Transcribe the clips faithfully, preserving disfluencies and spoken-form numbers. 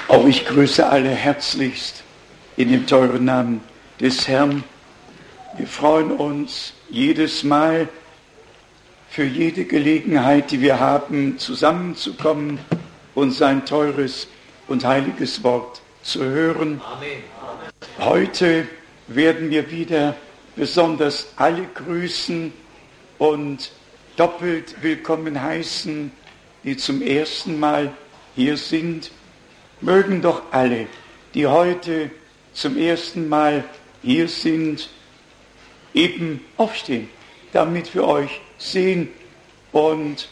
Auch ich grüße alle herzlichst in dem teuren Namen des Herrn. Wir freuen uns jedes Mal für jede Gelegenheit, die wir haben, zusammenzukommen und sein teures und heiliges Wort zu hören. Amen. Heute werden wir wieder besonders alle grüßen und doppelt willkommen heißen, die zum ersten Mal hier sind. Mögen doch alle, die heute zum ersten Mal hier sind, eben aufstehen, damit wir euch sehen. Und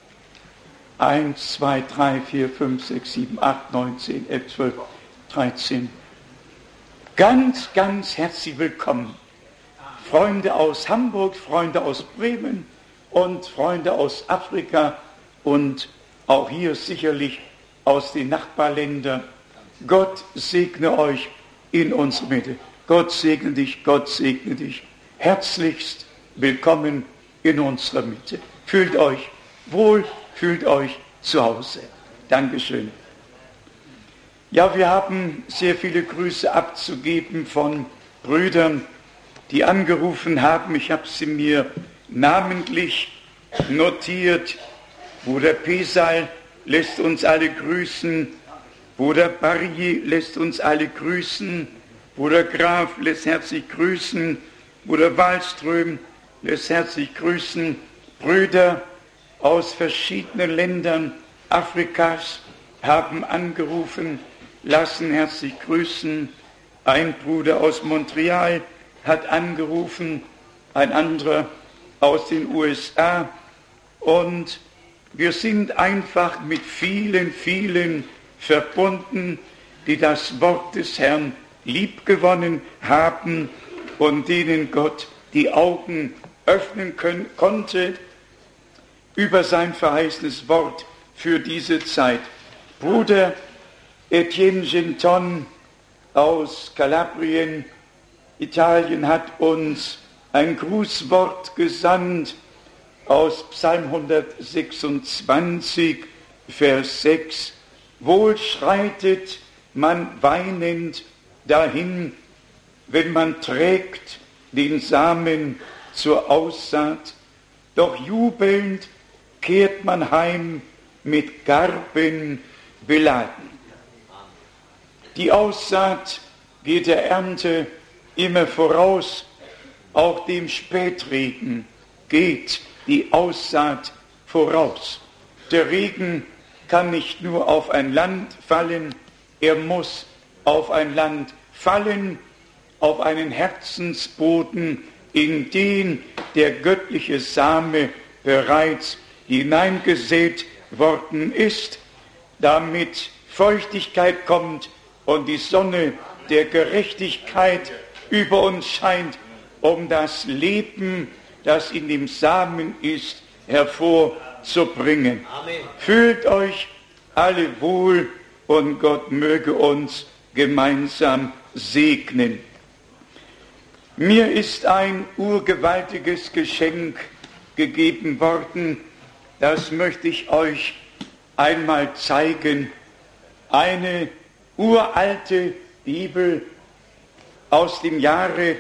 eins, zwei, drei, vier, fünf, sechs, sieben, acht, neun, zehn, elf, zwölf, dreizehn. Ganz, ganz herzlich willkommen. Freunde aus Hamburg, Freunde aus Bremen und Freunde aus Afrika und auch hier sicherlich aus den Nachbarländern. Gott segne euch in unserer Mitte. Gott segne dich, Gott segne dich. Herzlichst willkommen in unserer Mitte. Fühlt euch wohl, fühlt euch zu Hause. Dankeschön. Ja, wir haben sehr viele Grüße abzugeben von Brüdern, die angerufen haben. Ich habe sie mir namentlich notiert. Bruder Pesal lässt uns alle grüßen. Bruder Barrier lässt uns alle grüßen. Bruder Graf lässt herzlich grüßen. Bruder Wallström lässt herzlich grüßen. Brüder aus verschiedenen Ländern Afrikas haben angerufen, lassen herzlich grüßen. Ein Bruder aus Montreal hat angerufen, ein anderer aus den U S A. Und wir sind einfach mit vielen, vielen verbunden, die das Wort des Herrn liebgewonnen haben und denen Gott die Augen öffnen können, konnte über sein verheißenes Wort für diese Zeit. Bruder Etienne Genton aus Kalabrien, Italien, hat uns ein Grußwort gesandt aus Psalm hundertsechsundzwanzig, Vers sechs. Wohl schreitet man weinend dahin, wenn man trägt den Samen zur Aussaat, doch jubelnd kehrt man heim mit Garben beladen. Die Aussaat geht der Ernte immer voraus, auch dem Spätregen geht die Aussaat voraus. Der Regen kann nicht nur auf ein Land fallen, er muss auf ein Land fallen, auf einen Herzensboden, in den der göttliche Same bereits hineingesät worden ist, damit Feuchtigkeit kommt und die Sonne der Gerechtigkeit über uns scheint, um das Leben, das in dem Samen ist, hervorzubringen. Amen. Fühlt euch alle wohl und Gott möge uns gemeinsam segnen. Mir ist ein urgewaltiges Geschenk gegeben worden, das möchte ich euch einmal zeigen. Eine uralte Bibel aus dem Jahre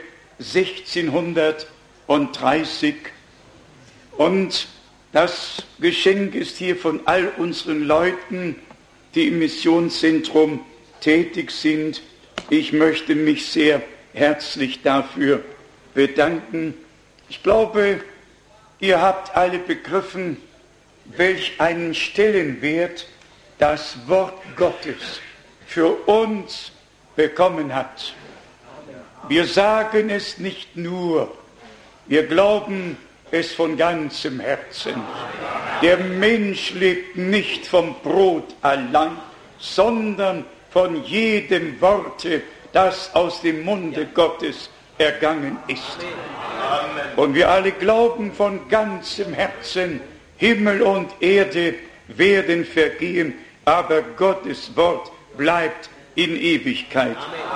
sechzehnhundertdreißig. Und das Geschenk ist hier von all unseren Leuten, die im Missionszentrum tätig sind. Ich möchte mich sehr herzlich dafür bedanken. Ich glaube, ihr habt alle begriffen, welch einen Stellenwert das Wort Gottes für uns bekommen hat. Wir sagen es nicht nur, wir glauben es von ganzem Herzen. Der Mensch lebt nicht vom Brot allein, sondern von jedem Worte, das aus dem Munde Gottes ergangen ist. Und wir alle glauben von ganzem Herzen, Himmel und Erde werden vergehen, aber Gottes Wort bleibt in Ewigkeit.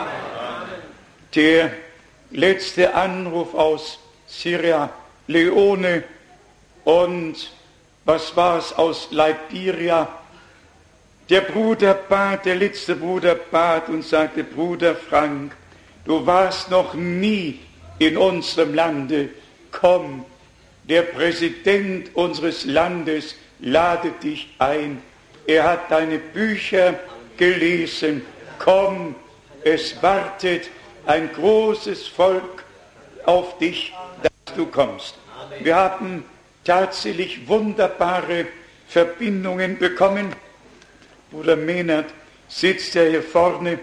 Der letzte Anruf aus Sierra Leone und was war es aus Liberia, Der Bruder bat, der letzte Bruder bat und sagte, Bruder Frank, du warst noch nie in unserem Lande, komm, der Präsident unseres Landes ladet dich ein. Er hat deine Bücher gelesen. Komm, es wartet ein großes Volk auf dich, dass du kommst. Wir haben tatsächlich wunderbare Verbindungen bekommen. Bruder Mehnert sitzt ja hier vorne.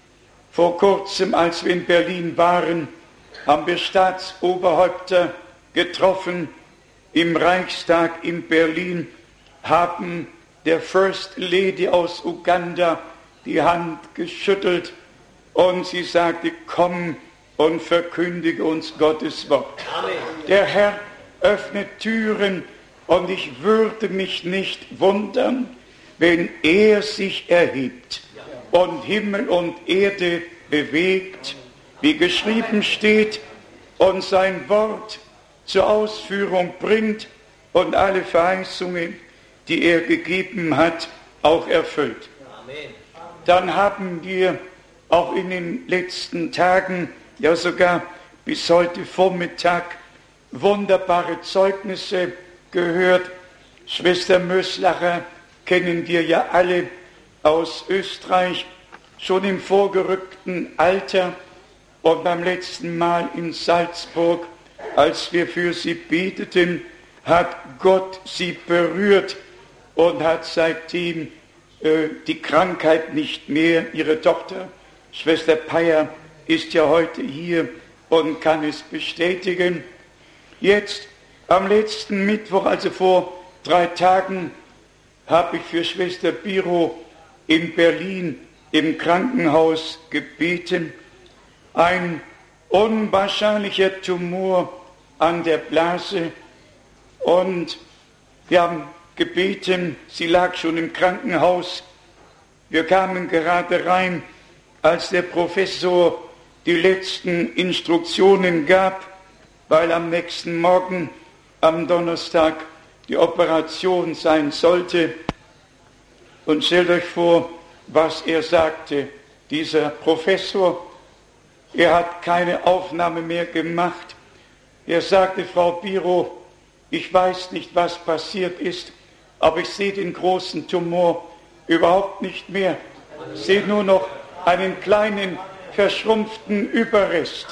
Vor kurzem, als wir in Berlin waren, haben wir Staatsoberhäupter getroffen im Reichstag in Berlin, haben der First Lady aus Uganda die Hand geschüttelt und sie sagte, komm und verkündige uns Gottes Wort. Amen. Der Herr öffnet Türen und ich würde mich nicht wundern, wenn er sich erhebt und Himmel und Erde bewegt, wie geschrieben steht, und sein Wort zur Ausführung bringt und alle Verheißungen, die er gegeben hat, auch erfüllt. Amen. Dann haben wir auch in den letzten Tagen, ja sogar bis heute Vormittag, wunderbare Zeugnisse gehört. Schwester Möslacher kennen wir ja alle aus Österreich, schon im vorgerückten Alter, und beim letzten Mal in Salzburg, als wir für sie beteten, hat Gott sie berührt und hat seitdem äh, die Krankheit nicht mehr. Ihre Tochter, Schwester Peyer, ist ja heute hier und kann es bestätigen. Jetzt, am letzten Mittwoch, also vor drei Tagen, habe ich für Schwester Biro in Berlin im Krankenhaus gebeten. Ein unwahrscheinlicher Tumor an der Blase, und wir haben gebeten, sie lag schon im Krankenhaus. Wir kamen gerade rein, als der Professor die letzten Instruktionen gab, weil am nächsten Morgen, am Donnerstag, die Operation sein sollte. Und stellt euch vor, was er sagte, dieser Professor. Er hat keine Aufnahme mehr gemacht. Er sagte, Frau Biro, ich weiß nicht, was passiert ist, aber ich sehe den großen Tumor überhaupt nicht mehr. Ich sehe nur noch einen kleinen, verschrumpften Überrest.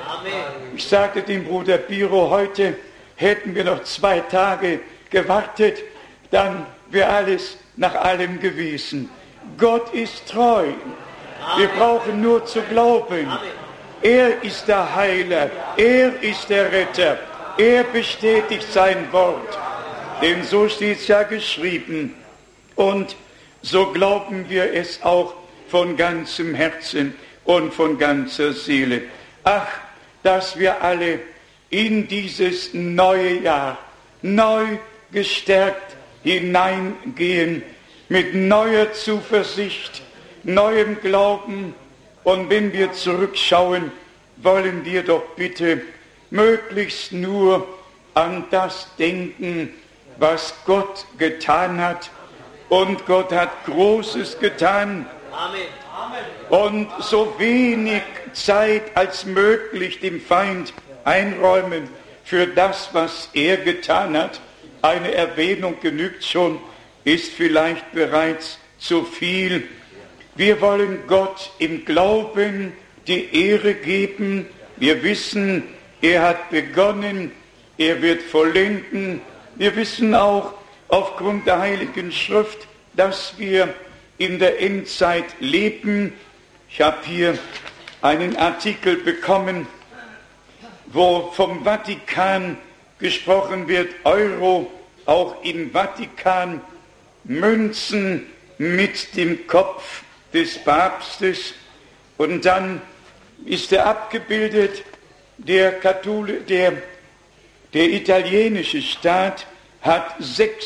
Ich sagte dem Bruder Biro, heute hätten wir noch zwei Tage gewartet, dann wäre alles nach allem gewesen. Gott ist treu. Wir brauchen nur zu glauben. Er ist der Heiler, er ist der Retter, er bestätigt sein Wort. Denn so steht es ja geschrieben. Und so glauben wir es auch von ganzem Herzen und von ganzer Seele. Ach, dass wir alle in dieses neue Jahr neu gestärkt hineingehen, mit neuer Zuversicht, neuem Glauben. Und wenn wir zurückschauen, wollen wir doch bitte möglichst nur an das denken, was Gott getan hat. Und Gott hat Großes getan. Amen. Und so wenig Zeit als möglich dem Feind einräumen für das, was er getan hat. Eine Erwähnung genügt schon, ist vielleicht bereits zu viel. Wir wollen Gott im Glauben die Ehre geben. Wir wissen, er hat begonnen, er wird vollenden. Wir wissen auch aufgrund der Heiligen Schrift, dass wir in der Endzeit leben. Ich habe hier einen Artikel bekommen, wo vom Vatikan gesprochen wird, Euro, auch im Vatikan, Münzen mit dem Kopf des Papstes, und dann ist er abgebildet, der, Kathol- der, der italienische Staat hat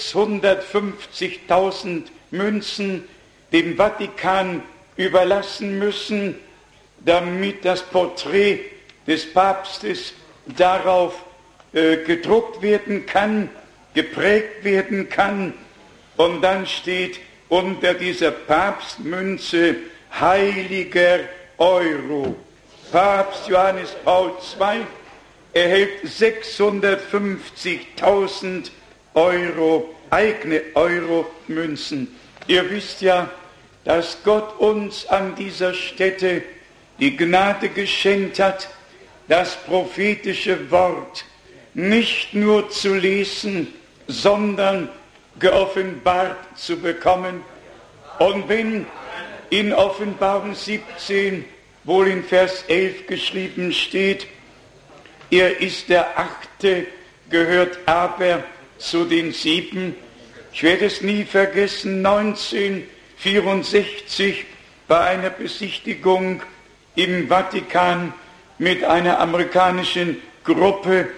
sechshundertfünfzigtausend Münzen dem Vatikan überlassen müssen, damit das Porträt des Papstes darauf äh, gedruckt werden kann, geprägt werden kann. Und dann steht, unter dieser Papstmünze heiliger Euro. Papst Johannes Paul der Zweite erhält sechshundertfünfzigtausend Euro, eigene Euro-Münzen. Ihr wisst ja, dass Gott uns an dieser Stätte die Gnade geschenkt hat, das prophetische Wort nicht nur zu lesen, sondern geoffenbart zu bekommen. Und wenn in Offenbarung siebzehn, wohl in Vers elf geschrieben steht, er ist der Achte, gehört aber zu den Sieben. Ich werde es nie vergessen, neunzehnhundertvierundsechzig bei einer Besichtigung im Vatikan mit einer amerikanischen Gruppe,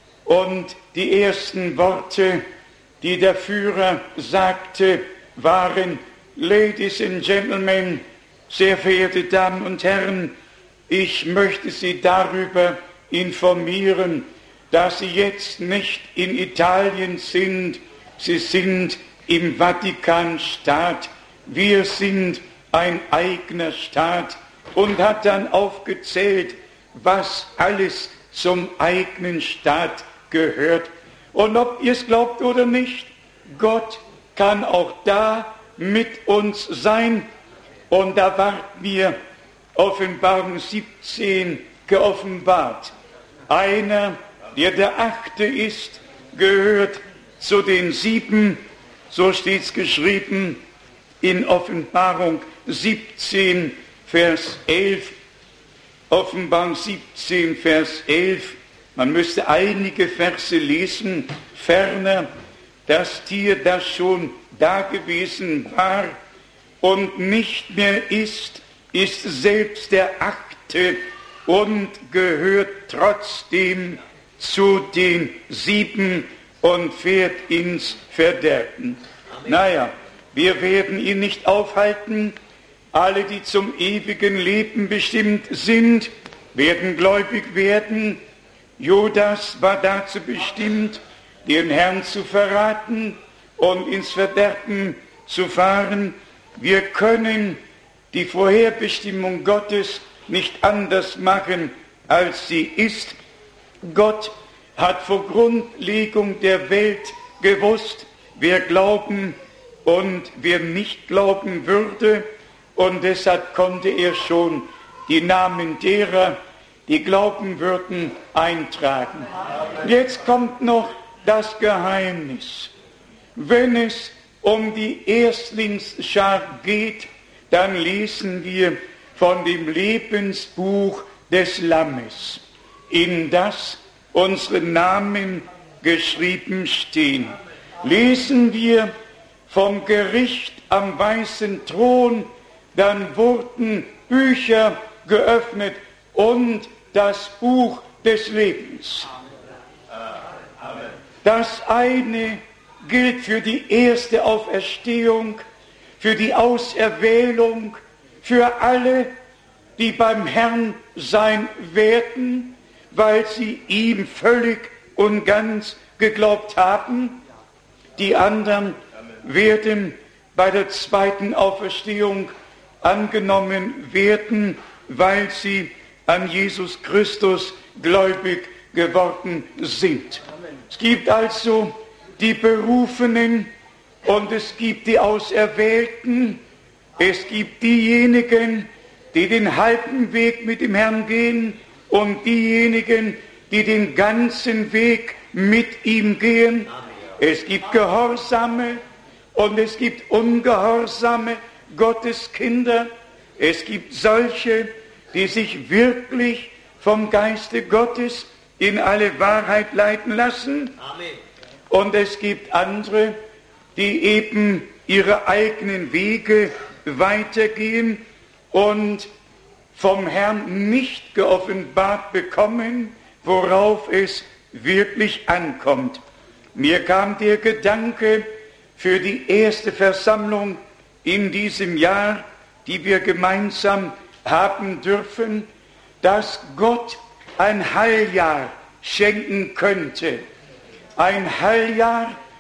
und die ersten Worte, die der Führer sagte, waren: Ladies and Gentlemen, sehr verehrte Damen und Herren, ich möchte Sie darüber informieren, dass Sie jetzt nicht in Italien sind, Sie sind im Vatikanstaat, wir sind ein eigener Staat, und hat dann aufgezählt, was alles zum eigenen Staat gehört. Und ob ihr es glaubt oder nicht, Gott kann auch da mit uns sein. Und da ward mir Offenbarung siebzehn geoffenbart. Einer, der der Achte ist, gehört zu den Sieben, so steht es geschrieben in Offenbarung siebzehn, Vers elf. Offenbarung siebzehn, Vers elf. Man müsste einige Verse lesen. Ferner, das Tier, das schon da gewesen war und nicht mehr ist, ist selbst der Achte und gehört trotzdem zu den Sieben und fährt ins Verderben. Amen. Naja, wir werden ihn nicht aufhalten. Alle, die zum ewigen Leben bestimmt sind, werden gläubig werden. Judas war dazu bestimmt, den Herrn zu verraten und ins Verderben zu fahren. Wir können die Vorherbestimmung Gottes nicht anders machen, als sie ist. Gott hat vor Grundlegung der Welt gewusst, wer glauben und wer nicht glauben würde. Und deshalb konnte er schon die Namen derer, die glauben würden, eintragen. Jetzt kommt noch das Geheimnis. Wenn es um die Erstlingsschar geht, dann lesen wir von dem Lebensbuch des Lammes, in das unsere Namen geschrieben stehen. Lesen wir vom Gericht am weißen Thron, dann wurden Bücher geöffnet und das Buch des Lebens. Das eine gilt für die erste Auferstehung, für die Auserwählung, für alle, die beim Herrn sein werden, weil sie ihm völlig und ganz geglaubt haben. Die anderen werden bei der zweiten Auferstehung angenommen werden, weil sie an Jesus Christus gläubig geworden sind. Es gibt also die Berufenen und es gibt die Auserwählten. Es gibt diejenigen, die den halben Weg mit dem Herrn gehen und diejenigen, die den ganzen Weg mit ihm gehen. Es gibt Gehorsame und es gibt ungehorsame Gotteskinder. Es gibt solche, die sich wirklich vom Geiste Gottes in alle Wahrheit leiten lassen. Amen. Und es gibt andere, die eben ihre eigenen Wege weitergehen und vom Herrn nicht geoffenbart bekommen, worauf es wirklich ankommt. Mir kam der Gedanke für die erste Versammlung in diesem Jahr, die wir gemeinsam haben dürfen, dass Gott ein Heiljahr schenken könnte. Ein Heiljahr,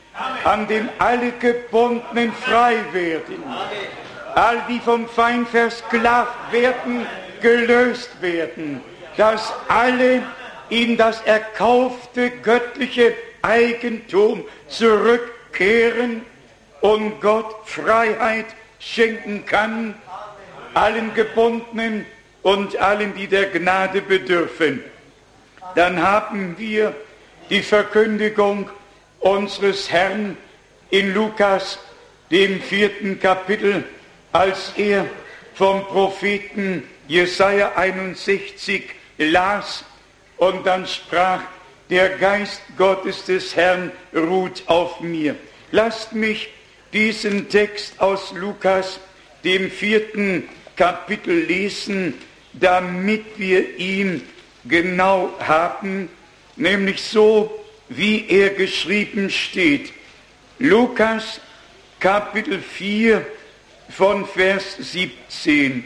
an dem alle Gebundenen frei werden, all die vom Feind versklavt werden, gelöst werden, dass alle in das erkaufte göttliche Eigentum zurückkehren und Gott Freiheit schenken kann, allen Gebundenen und allen, die der Gnade bedürfen. Dann haben wir die Verkündigung unseres Herrn in Lukas, dem vierten Kapitel, als er vom Propheten Jesaja einundsechzig las und dann sprach, der Geist Gottes des Herrn ruht auf mir. Lasst mich diesen Text aus Lukas, dem vierten Kapitel, lesen, damit wir ihn genau haben, nämlich so, wie er geschrieben steht. Lukas, Kapitel vier, von Vers siebzehn.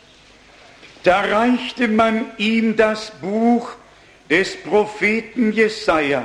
Da reichte man ihm das Buch des Propheten Jesaja,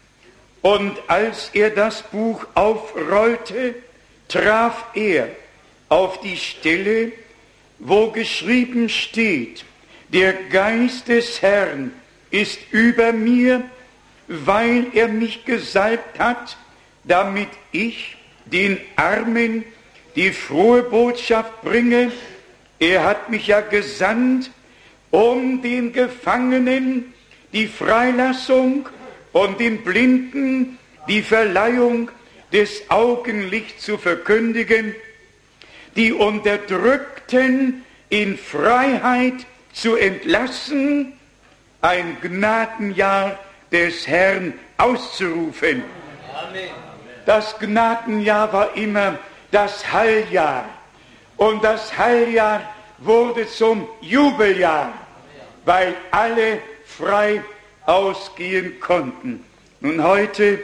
und als er das Buch aufrollte, traf er auf die Stelle, wo geschrieben steht, der Geist des Herrn ist über mir, weil er mich gesalbt hat, damit ich den Armen die frohe Botschaft bringe. Er hat mich ja gesandt, um den Gefangenen die Freilassung und den Blinden die Verleihung des Augenlichts zu verkündigen, die Unterdrückten in Freiheit zu entlassen, ein Gnadenjahr des Herrn auszurufen. Amen. Das Gnadenjahr war immer das Heiljahr, und das Heiljahr wurde zum Jubeljahr, weil alle frei ausgehen konnten. Nun heute,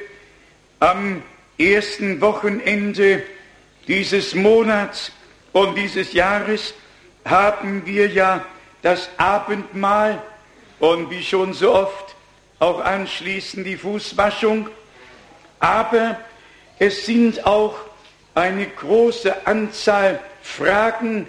am ersten Wochenende dieses Monats und dieses Jahres, haben wir ja das Abendmahl und wie schon so oft auch anschließend die Fußwaschung. Aber es sind auch eine große Anzahl Fragen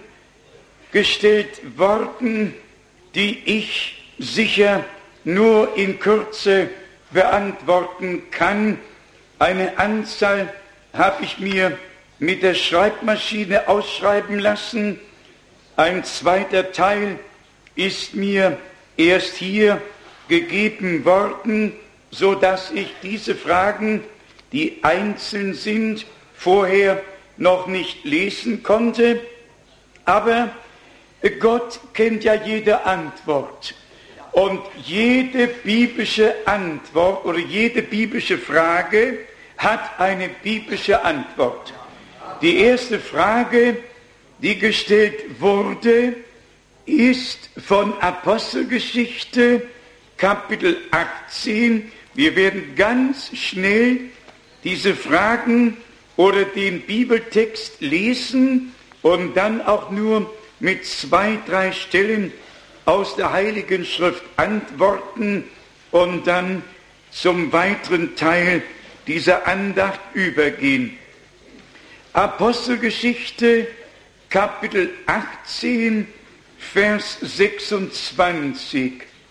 gestellt worden, die ich sicher nur in Kürze beantworten kann. Eine Anzahl habe ich mir mit der Schreibmaschine ausschreiben lassen. Ein zweiter Teil ist mir erst hier gegeben worden, so dass ich diese Fragen, die einzeln sind, vorher noch nicht lesen konnte. Aber Gott kennt ja jede Antwort. Und jede biblische Antwort oder jede biblische Frage hat eine biblische Antwort. Die erste Frage, die gestellt wurde, ist von Apostelgeschichte, Kapitel achtzehn. Wir werden ganz schnell diese Fragen oder den Bibeltext lesen und dann auch nur mit zwei, drei Stellen aus der Heiligen Schrift antworten und dann zum weiteren Teil dieser Andacht übergehen. Apostelgeschichte, Kapitel achtzehn, Vers sechsundzwanzig.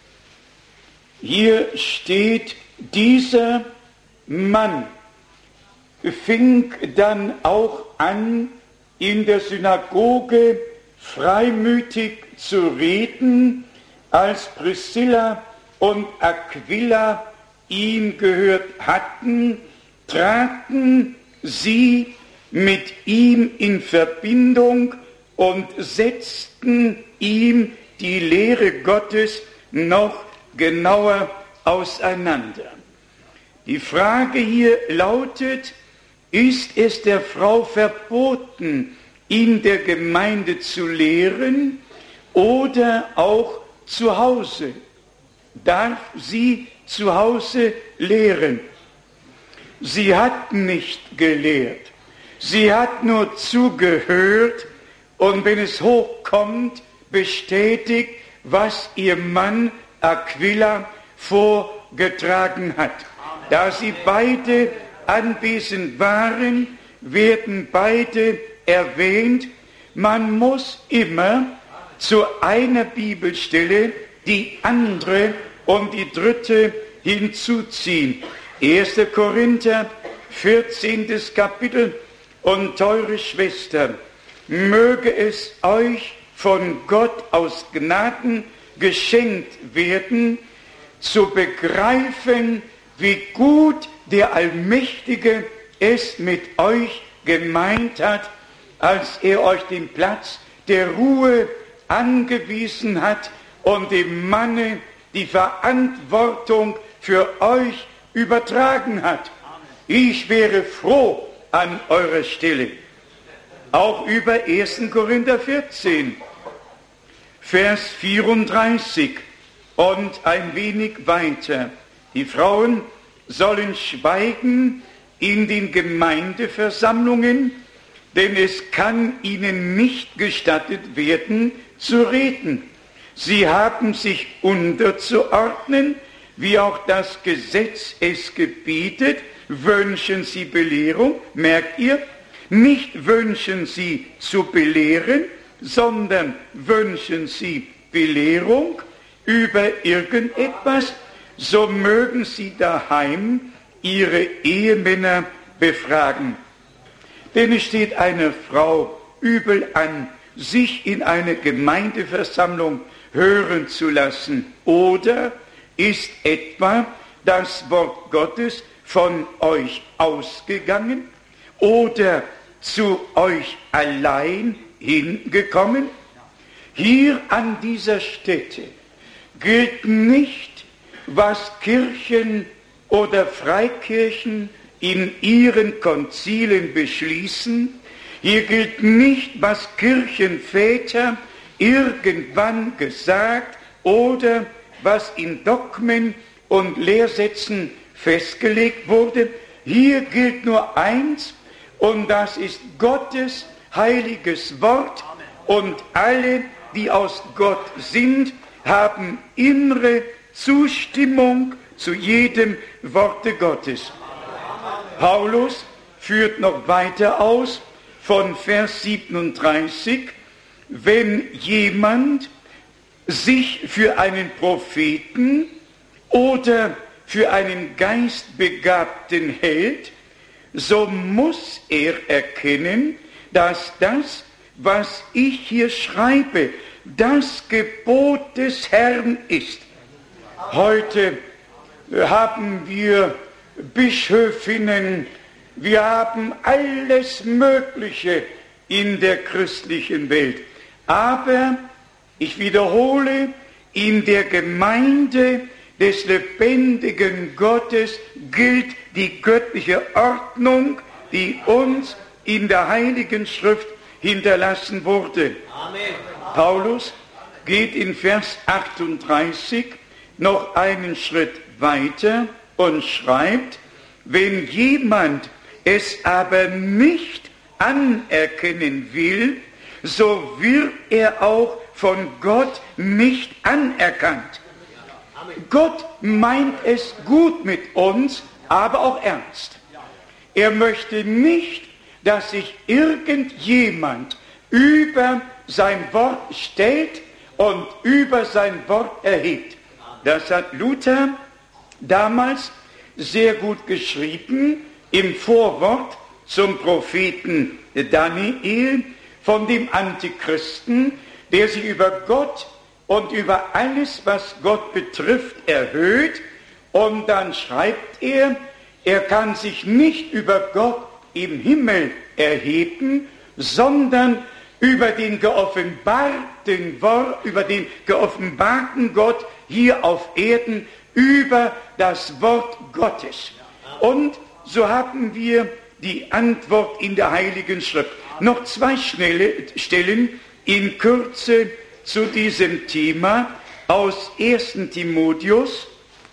Hier steht, dieser Mann fing dann auch an, in der Synagoge freimütig zu reden, als Priscilla und Aquila ihm gehört hatten, traten sie mit ihm in Verbindung und setzten ihm die Lehre Gottes noch genauer auseinander. Die Frage hier lautet, ist es der Frau verboten, in der Gemeinde zu lehren oder auch zu Hause? Darf sie zu Hause lehren? Sie hat nicht gelehrt. Sie hat nur zugehört und wenn es hochkommt, bestätigt, was ihr Mann Aquila vorgetragen hat. Da sie beide anwesend waren, werden beide erwähnt. Man muss immer zu einer Bibelstelle die andere und die dritte hinzuziehen. erster Korinther, vierzehntes Kapitel. Und teure Schwestern, möge es euch von Gott aus Gnaden geschenkt werden, zu begreifen, wie gut der Allmächtige es mit euch gemeint hat, als er euch den Platz der Ruhe angewiesen hat und dem Manne die Verantwortung für euch übertragen hat. Ich wäre froh an eurer Stelle. Auch über erster Korinther vierzehn, Vers vierunddreißig und ein wenig weiter. Die Frauen sollen schweigen in den Gemeindeversammlungen, denn es kann ihnen nicht gestattet werden, zu reden. Sie haben sich unterzuordnen, wie auch das Gesetz es gebietet. Wünschen sie Belehrung, merkt ihr? Nicht wünschen sie zu belehren, sondern wünschen sie Belehrung über irgendetwas, so mögen sie daheim ihre Ehemänner befragen. Denn es steht einer Frau übel an, sich in eine Gemeindeversammlung hören zu lassen. Oder ist etwa das Wort Gottes von euch ausgegangen oder zu euch allein hingekommen? Hier an dieser Stätte gilt nicht, was Kirchen oder Freikirchen in ihren Konzilen beschließen. Hier gilt nicht, was Kirchenväter irgendwann gesagt oder was in Dogmen und Lehrsätzen festgelegt wurde. Hier gilt nur eins, und das ist Gottes heiliges Wort, und alle, die aus Gott sind, haben innere Zustimmung zu jedem Worte Gottes. Paulus führt noch weiter aus von Vers siebenunddreißig, wenn jemand sich für einen Propheten oder für einen Geistbegabten hält, so muss er erkennen, dass das, was ich hier schreibe, das Gebot des Herrn ist. Heute haben wir Bischöfinnen, wir haben alles Mögliche in der christlichen Welt. Aber, ich wiederhole, in der Gemeinde des lebendigen Gottes gilt die göttliche Ordnung, die uns in der Heiligen Schrift hinterlassen wurde. Amen. Paulus geht in Vers achtunddreißig noch einen Schritt weiter und schreibt, wenn jemand es aber nicht anerkennen will, so wird er auch von Gott nicht anerkannt. Gott meint es gut mit uns, aber auch ernst. Er möchte nicht, dass sich irgendjemand über sein Wort stellt und über sein Wort erhebt. Das hat Luther damals sehr gut geschrieben im Vorwort zum Propheten Daniel von dem Antichristen, der sich über Gott und über alles, was Gott betrifft, erhöht. Und dann schreibt er, er kann sich nicht über Gott im Himmel erheben, sondern über den geoffenbarten Wort, über den geoffenbarten Gott hier auf Erden, über das Wort Gottes. Und so haben wir die Antwort in der Heiligen Schrift. Noch zwei schnelle Stellen in Kürze zu diesem Thema aus erster Timotheus.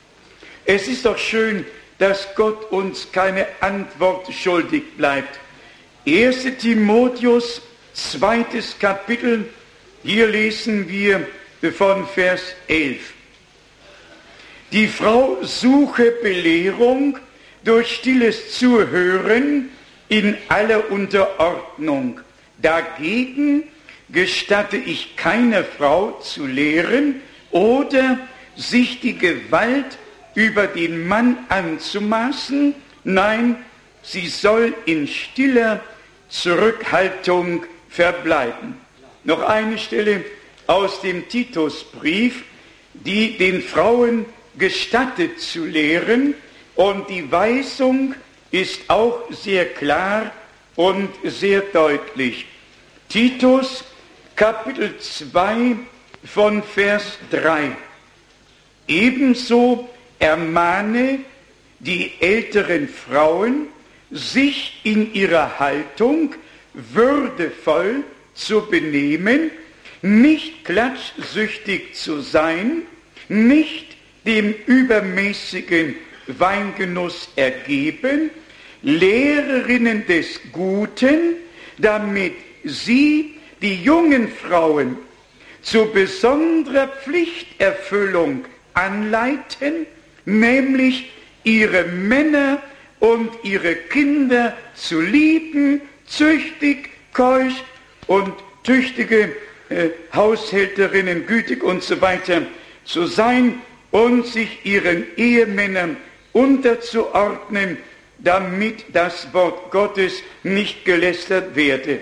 Es ist doch schön, dass Gott uns keine Antwort schuldig bleibt. erster Timotheus, zweites Kapitel, hier lesen wir von Vers elf. Die Frau suche Belehrung, durch stilles Zuhören in aller Unterordnung. Dagegen gestatte ich keiner Frau zu lehren oder sich die Gewalt über den Mann anzumaßen. Nein, sie soll in stiller Zurückhaltung verbleiben. Noch eine Stelle aus dem Titusbrief, die den Frauen gestattet zu lehren, und die Weisung ist auch sehr klar und sehr deutlich. Titus, Kapitel zwei von Vers drei. Ebenso ermahne die älteren Frauen, sich in ihrer Haltung würdevoll zu benehmen, nicht klatschsüchtig zu sein, nicht dem übermäßigen Weingenuss ergeben, Lehrerinnen des Guten, damit sie die jungen Frauen zu besonderer Pflichterfüllung anleiten, nämlich ihre Männer und ihre Kinder zu lieben, züchtig, keusch und tüchtige äh, Haushälterinnen, gütig und so weiter zu sein und sich ihren Ehemännern unterzuordnen, damit das Wort Gottes nicht gelästert werde.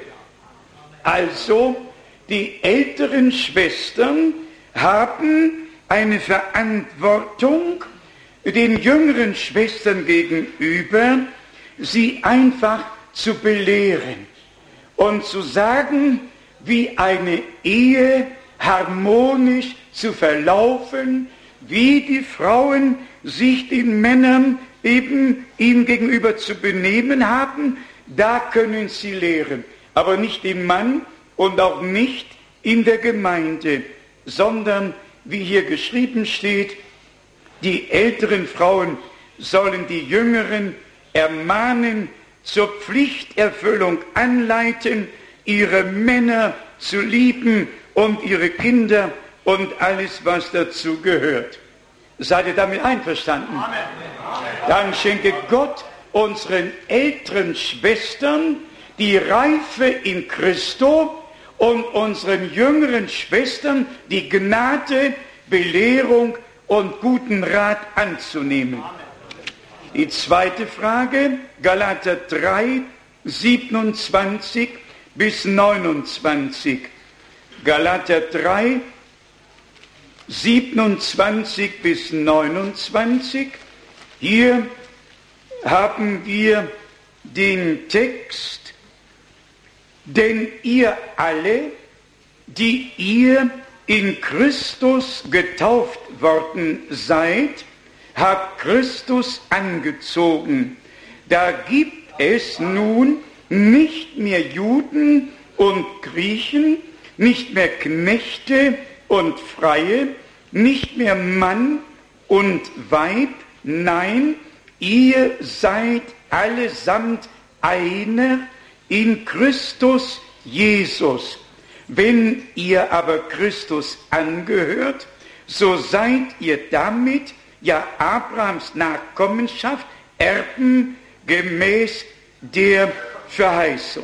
Also, die älteren Schwestern haben eine Verantwortung den jüngeren Schwestern gegenüber, sie einfach zu belehren und zu sagen, wie eine Ehe harmonisch zu verlaufen, wie die Frauen sich den Männern eben ihnen gegenüber zu benehmen haben, da können sie lehren, aber nicht dem Mann und auch nicht in der Gemeinde, sondern, wie hier geschrieben steht, die älteren Frauen sollen die Jüngeren ermahnen, zur Pflichterfüllung anleiten, ihre Männer zu lieben und ihre Kinder und alles, was dazu gehört. Seid ihr damit einverstanden? Amen. Dann schenke Gott unseren älteren Schwestern die Reife in Christo und unseren jüngeren Schwestern die Gnade, Belehrung und guten Rat anzunehmen. Die zweite Frage, Galater drei, siebenundzwanzig bis neunundzwanzig. Galater drei, siebenundzwanzig bis neunundzwanzig. Hier haben wir den Text: Denn ihr alle, die ihr in Christus getauft worden seid, habt Christus angezogen. Da gibt es nun nicht mehr Juden und Griechen, nicht mehr Knechte und Freie, nicht mehr Mann und Weib, nein, ihr seid allesamt einer in Christus Jesus. Wenn ihr aber Christus angehört, so seid ihr damit ja Abrahams Nachkommenschaft, Erben gemäß der Verheißung.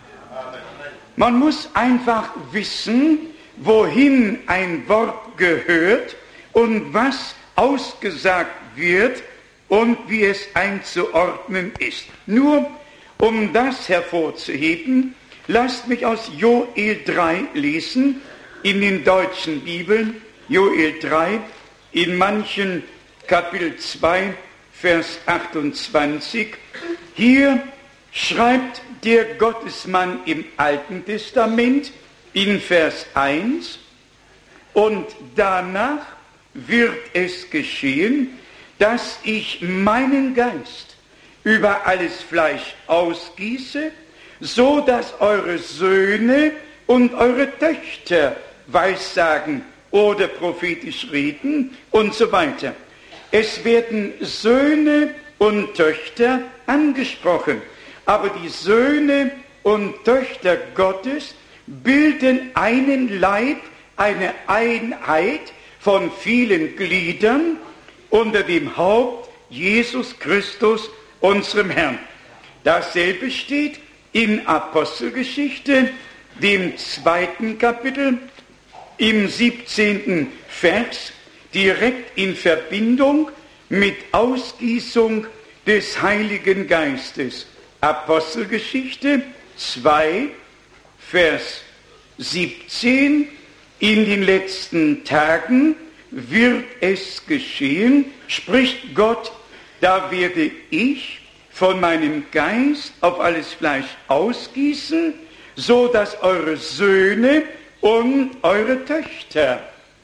Man muss einfach wissen, wohin ein Wort gehört und was ausgesagt wird und wie es einzuordnen ist. Nur um das hervorzuheben, lasst mich aus Joel drei lesen, in den deutschen Bibeln, Joel drei, in manchen Kapitel zwei, Vers achtundzwanzig. Hier schreibt der Gottesmann im Alten Testament in Vers eins: Und danach wird es geschehen, dass ich meinen Geist über alles Fleisch ausgieße, so dass eure Söhne und eure Töchter weissagen oder prophetisch reden und so weiter. Es werden Söhne und Töchter angesprochen, aber die Söhne und Töchter Gottes bilden einen Leib, eine Einheit von vielen Gliedern unter dem Haupt Jesus Christus, unserem Herrn. Dasselbe steht in Apostelgeschichte, dem zweiten Kapitel, im siebzehnten Vers, direkt in Verbindung mit Ausgießung des Heiligen Geistes. Apostelgeschichte zwei, Vers siebzehn, in den letzten Tagen wird es geschehen, spricht Gott, da werde ich von meinem Geist auf alles Fleisch ausgießen, so dass eure Söhne und eure Töchter.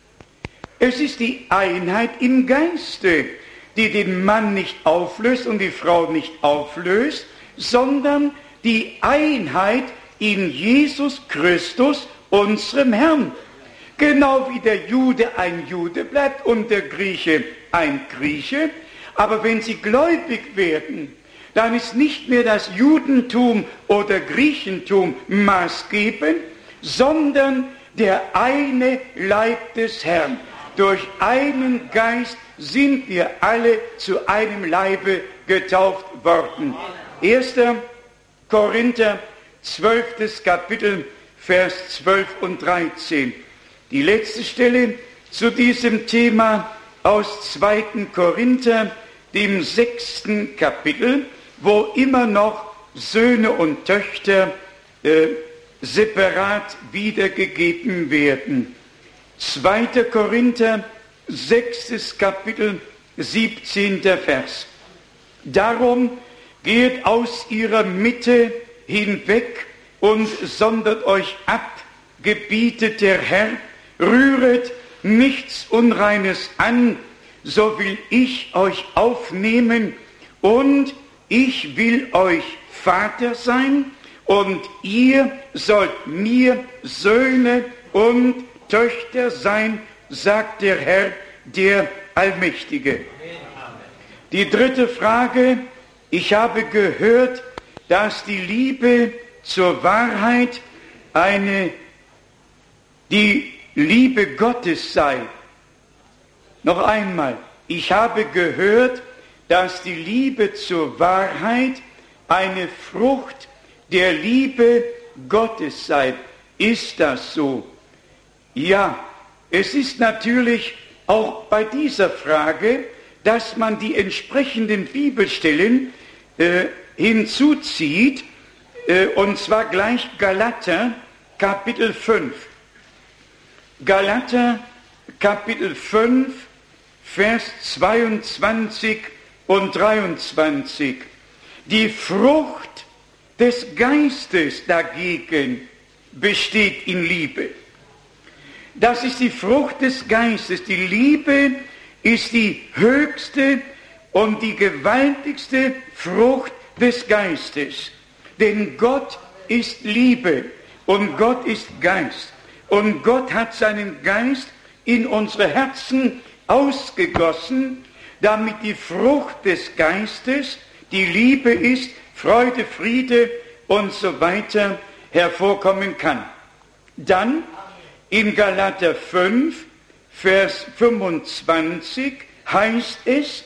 Es ist die Einheit im Geiste, die den Mann nicht auflöst und die Frau nicht auflöst, sondern die Einheit in Jesus Christus, unserem Herrn. Genau wie der Jude ein Jude bleibt und der Grieche ein Grieche. Aber wenn sie gläubig werden, dann ist nicht mehr das Judentum oder Griechentum maßgebend, sondern der eine Leib des Herrn. Durch einen Geist sind wir alle zu einem Leibe getauft worden. erster Korinther, zwölftes Kapitel, Vers zwölf und dreizehn. Die letzte Stelle zu diesem Thema aus zweiten Korinther, dem sechsten Kapitel, wo immer noch Söhne und Töchter äh, separat wiedergegeben werden. zweiter Korinther, sechstes Kapitel, siebzehnter Vers. Darum geht aus ihrer Mitte hinweg und sondert euch ab, gebietet der Herr, rühret nichts Unreines an, so will ich euch aufnehmen und ich will euch Vater sein und ihr sollt mir Söhne und Töchter sein, sagt der Herr, der Allmächtige. Die dritte Frage, ich habe gehört, dass die Liebe zur Wahrheit eine, die Liebe Gottes sei. Noch einmal, ich habe gehört, dass die Liebe zur Wahrheit eine Frucht der Liebe Gottes sei. Ist das so? Ja, es ist natürlich auch bei dieser Frage, dass man die entsprechenden Bibelstellen äh, hinzuzieht, äh, und zwar gleich Galater, Kapitel fünf. Galater, Kapitel fünf, Vers zweiundzwanzig und dreiundzwanzig. Die Frucht des Geistes dagegen besteht in Liebe. Das ist die Frucht des Geistes. Die Liebe ist die höchste und die gewaltigste Frucht des Geistes. Denn Gott ist Liebe und Gott ist Geist. Und Gott hat seinen Geist in unsere Herzen ausgegossen, damit die Frucht des Geistes, die Liebe ist, Freude, Friede und so weiter hervorkommen kann. Dann in Galater fünf, Vers fünfundzwanzig heißt es,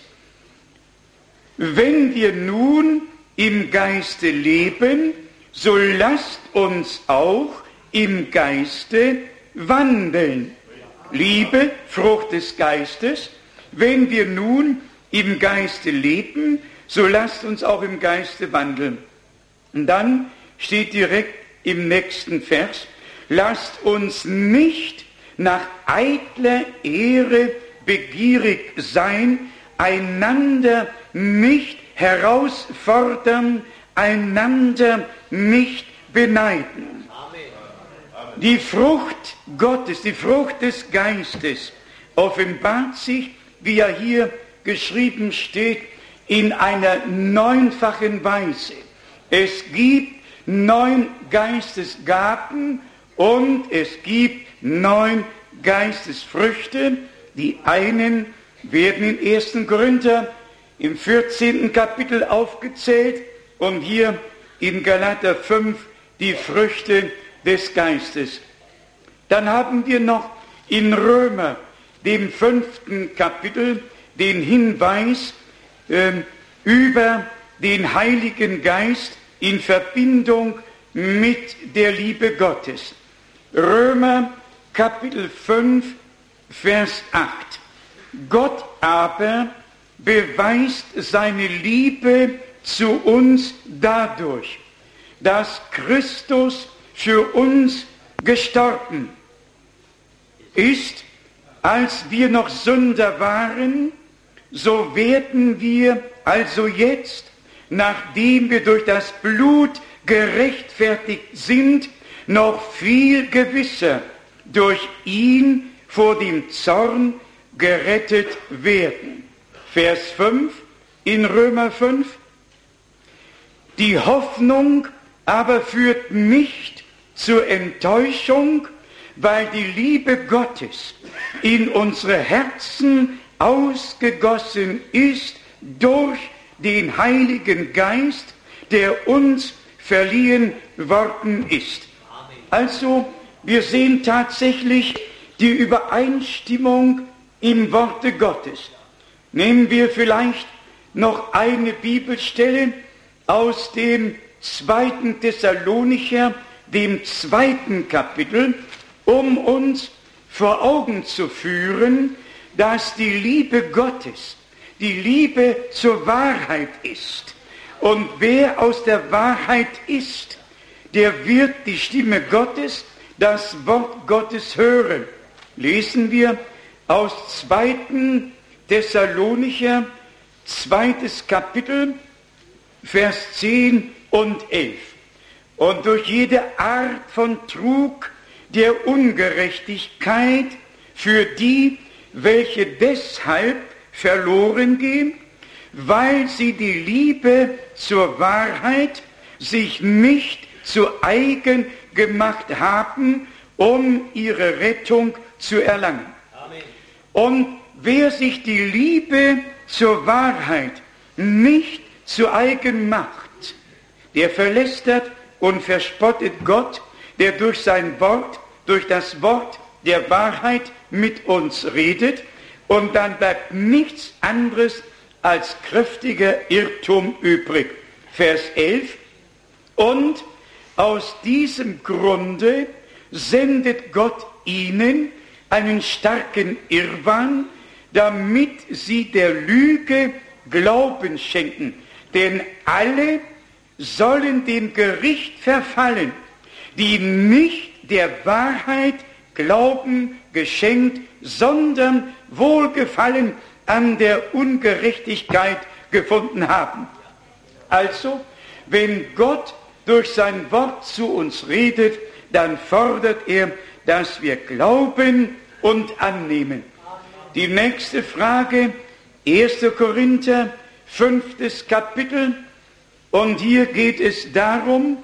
wenn wir nun im Geiste leben, so lasst uns auch im Geiste wandeln. Liebe, Frucht des Geistes. Wenn wir nun im Geiste leben, so lasst uns auch im Geiste wandeln. Und dann steht direkt im nächsten Vers, lasst uns nicht nach eitler Ehre begierig sein, einander nicht herausfordern, einander nicht beneiden. Die Frucht Gottes, die Frucht des Geistes offenbart sich, wie ja hier geschrieben steht, in einer neunfachen Weise. Es gibt neun Geistesgaben und es gibt neun Geistesfrüchte. Die einen werden im ersten Korinther im vierzehnten Kapitel aufgezählt und hier in Galater fünf die Früchte des Geistes. Dann haben wir noch in Römer, dem fünften Kapitel, den Hinweis äh, über den Heiligen Geist in Verbindung mit der Liebe Gottes. Römer Kapitel fünf, Vers acht. Gott aber beweist seine Liebe zu uns dadurch, dass Christus für uns gestorben ist, als wir noch Sünder waren, so werden wir also jetzt, nachdem wir durch das Blut gerechtfertigt sind, noch viel gewisser durch ihn vor dem Zorn gerettet werden. Vers fünf in Römer fünf. Die Hoffnung aber führt nicht zur Enttäuschung, weil die Liebe Gottes in unsere Herzen ausgegossen ist durch den Heiligen Geist, der uns verliehen worden ist. Also, wir sehen tatsächlich die Übereinstimmung im Worte Gottes. Nehmen wir vielleicht noch eine Bibelstelle aus dem zweiten Thessalonicher, dem zweiten Kapitel, um uns vor Augen zu führen, dass die Liebe Gottes die Liebe zur Wahrheit ist. Und wer aus der Wahrheit ist, der wird die Stimme Gottes, das Wort Gottes hören. Lesen wir aus zweiten Thessalonicher, zweites Kapitel, Vers zehn und elf. Und durch jede Art von Trug der Ungerechtigkeit für die, welche deshalb verloren gehen, weil sie die Liebe zur Wahrheit sich nicht zu eigen gemacht haben, um ihre Rettung zu erlangen. Amen. Und wer sich die Liebe zur Wahrheit nicht zu eigen macht, der verlästert und verspottet Gott, der durch sein Wort, durch das Wort der Wahrheit mit uns redet, und dann bleibt nichts anderes als kräftiger Irrtum übrig. Vers elf. Und aus diesem Grunde sendet Gott ihnen einen starken Irrwahn, damit sie der Lüge Glauben schenken. Denn alle sollen dem Gericht verfallen, die nicht der Wahrheit Glauben geschenkt, sondern Wohlgefallen an der Ungerechtigkeit gefunden haben. Also, wenn Gott durch sein Wort zu uns redet, dann fordert er, dass wir glauben und annehmen. Die nächste Frage, erster Korinther, fünftes Kapitel, und hier geht es darum,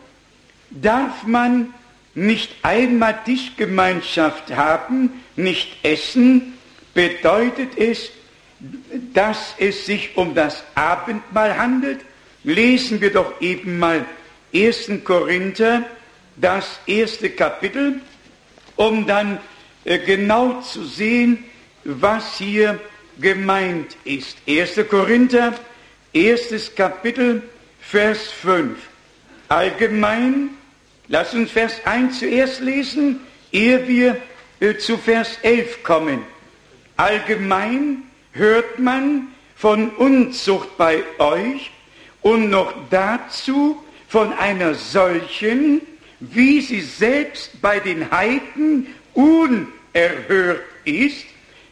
darf man nicht einmal Tischgemeinschaft haben, nicht essen, bedeutet es, dass es sich um das Abendmahl handelt? Lesen wir doch eben mal ersten Korinther, das erste Kapitel, um dann äh, genau zu sehen, was hier gemeint ist. erster Korinther, erstes Kapitel, Vers fünf. Allgemein, lass uns Vers eins zuerst lesen, ehe wir äh, zu Vers elf kommen. Allgemein hört man von Unzucht bei euch und noch dazu von einer solchen, wie sie selbst bei den Heiden unerhört ist,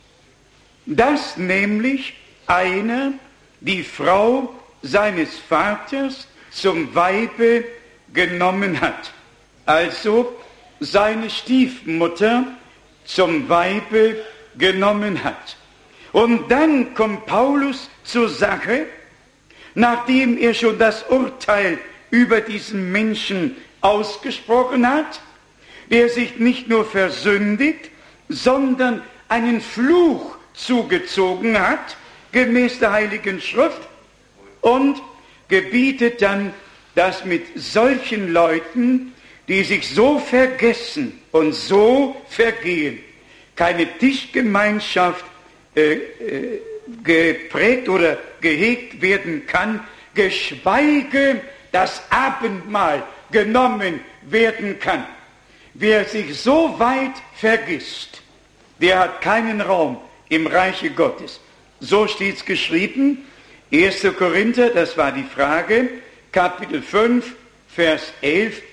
dass nämlich einer die Frau seines Vaters zum Weibe genommen hat, also seine Stiefmutter zum Weibe genommen hat. Und dann kommt Paulus zur Sache, nachdem er schon das Urteil über diesen Menschen ausgesprochen hat, der sich nicht nur versündigt, sondern einen Fluch zugezogen hat, gemäß der Heiligen Schrift, und gebietet dann, dass mit solchen Leuten, die sich so vergessen und so vergehen, keine Tischgemeinschaft äh, äh, geprägt oder gehegt werden kann, geschweige das Abendmahl genommen werden kann. Wer sich so weit vergisst, der hat keinen Raum im Reiche Gottes. So steht es geschrieben, erster Korinther, das war die Frage, Kapitel fünf, Vers elf.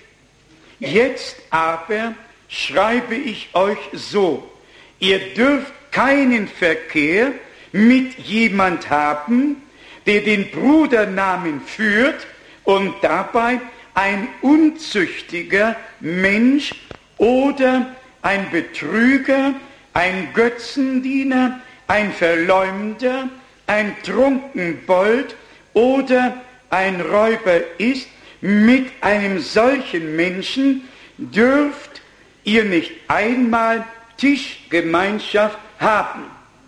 Jetzt aber schreibe ich euch so, ihr dürft keinen Verkehr mit jemand haben, der den Brudernamen führt und dabei ein unzüchtiger Mensch oder ein Betrüger, ein Götzendiener, ein Verleumder, ein Trunkenbold oder ein Räuber ist. Mit einem solchen Menschen dürft ihr nicht einmal Tischgemeinschaft haben.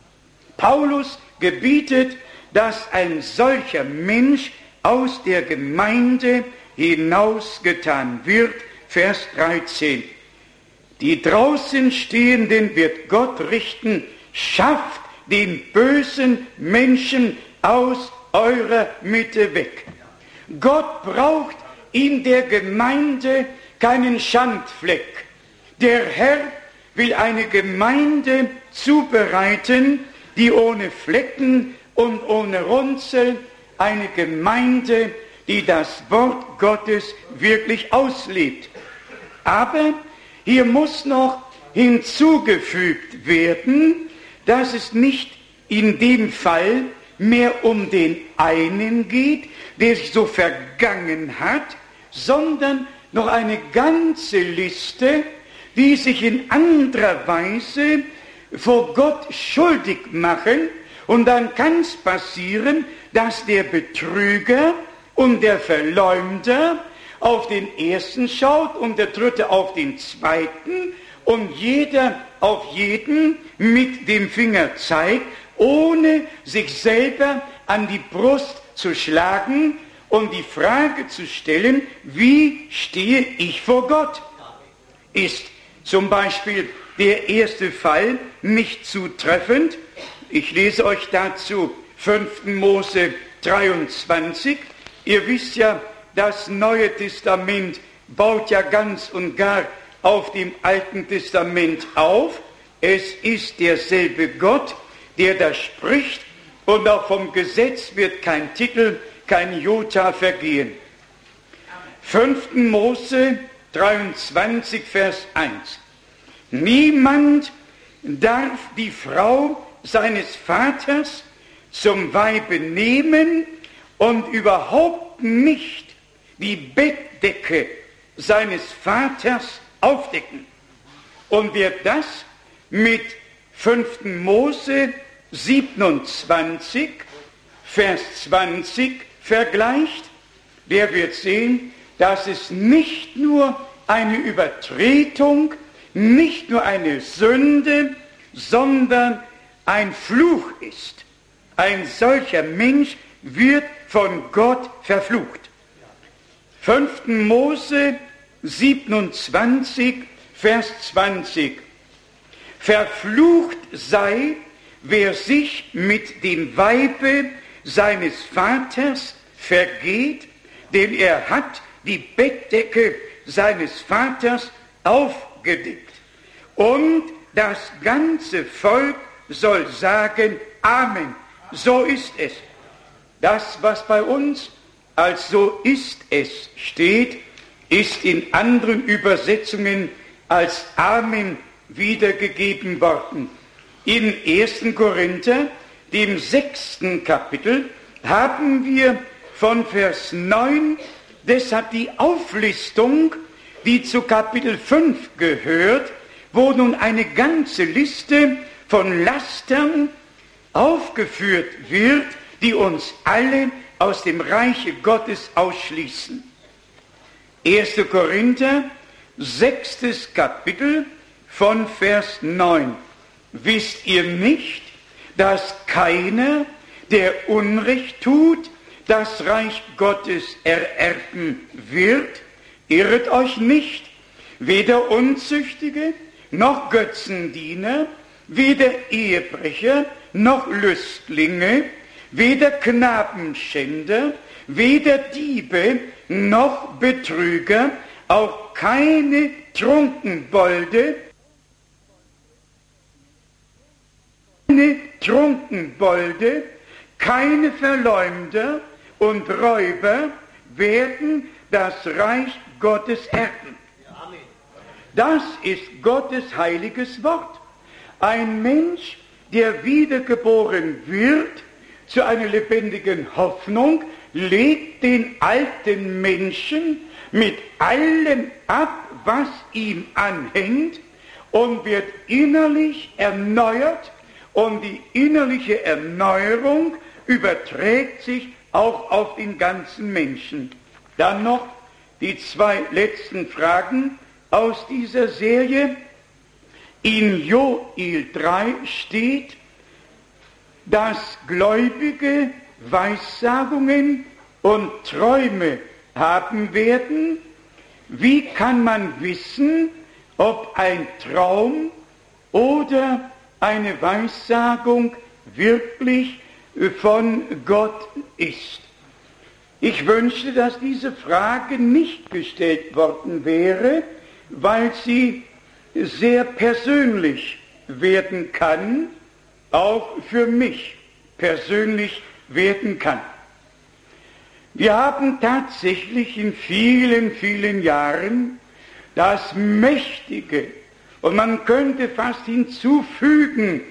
Paulus gebietet, dass ein solcher Mensch aus der Gemeinde hinausgetan wird. Vers dreizehn. Die draußen Stehenden wird Gott richten, schafft den bösen Menschen aus eurer Mitte weg. Gott braucht in der Gemeinde keinen Schandfleck. Der Herr will eine Gemeinde zubereiten, die ohne Flecken und ohne Runzeln, eine Gemeinde, die das Wort Gottes wirklich auslebt. Aber hier muss noch hinzugefügt werden, dass es nicht in dem Fall mehr um den einen geht, der sich so vergangen hat, sondern noch eine ganze Liste, die sich in anderer Weise vor Gott schuldig machen. Und dann kann es passieren, dass der Betrüger und der Verleumder auf den ersten schaut und der dritte auf den zweiten und jeder auf jeden mit dem Finger zeigt, ohne sich selber an die Brust zu schlagen und die Frage zu stellen, wie stehe ich vor Gott? Ist zum Beispiel der erste Fall nicht zutreffend? Ich lese euch dazu fünften Mose dreiundzwanzig. Ihr wisst ja, das Neue Testament baut ja ganz und gar auf dem Alten Testament auf. Es ist derselbe Gott, der da spricht, und auch vom Gesetz wird kein Titel, kein Jota vergehen. fünften Mose dreiundzwanzig, Vers eins. Niemand darf die Frau seines Vaters zum Weibe nehmen und überhaupt nicht die Bettdecke seines Vaters aufdecken. Und wer das mit fünften Mose siebenundzwanzig, Vers zwanzig vergleicht, der wird sehen, dass es nicht nur eine Übertretung, nicht nur eine Sünde, sondern ein Fluch ist. Ein solcher Mensch wird von Gott verflucht. fünften Mose siebenundzwanzig, Vers zwanzig. Verflucht sei, wer sich mit dem Weibe seines Vaters vergeht, denn er hat die Bettdecke seines Vaters aufgedeckt. Und das ganze Volk soll sagen, Amen, so ist es. Das, was bei uns als so ist es steht, ist in anderen Übersetzungen als Amen wiedergegeben worden. In ersten Korinther, dem sechsten Kapitel, haben wir von Vers neun deshalb die Auflistung, die zu Kapitel fünf gehört, wo nun eine ganze Liste von Lastern aufgeführt wird, die uns alle aus dem Reiche Gottes ausschließen. erster Korinther, sechstes Kapitel von Vers neun. Wisst ihr nicht, dass keiner, der Unrecht tut, das Reich Gottes ererben wird? Irret euch nicht, weder Unzüchtige, noch Götzendiener, weder Ehebrecher noch Lüstlinge, weder Knabenschänder, weder Diebe noch Betrüger, auch keine Trunkenbolde, keine Trunkenbolde, keine Verleumder und Räuber werden das Reich Gottes erben. Das ist Gottes heiliges Wort. Ein Mensch, der wiedergeboren wird zu einer lebendigen Hoffnung, legt den alten Menschen mit allem ab, was ihm anhängt, und wird innerlich erneuert, und die innerliche Erneuerung überträgt sich auch auf den ganzen Menschen. Dann noch die zwei letzten Fragen aus dieser Serie. In Joel drei steht, dass Gläubige Weissagungen und Träume haben werden. Wie kann man wissen, ob ein Traum oder eine Weissagung wirklich von Gott ist? Ich wünschte, dass diese Frage nicht gestellt worden wäre, weil sie sehr persönlich werden kann, auch für mich persönlich werden kann. Wir haben tatsächlich in vielen, vielen Jahren das mächtige, und man könnte fast hinzufügen,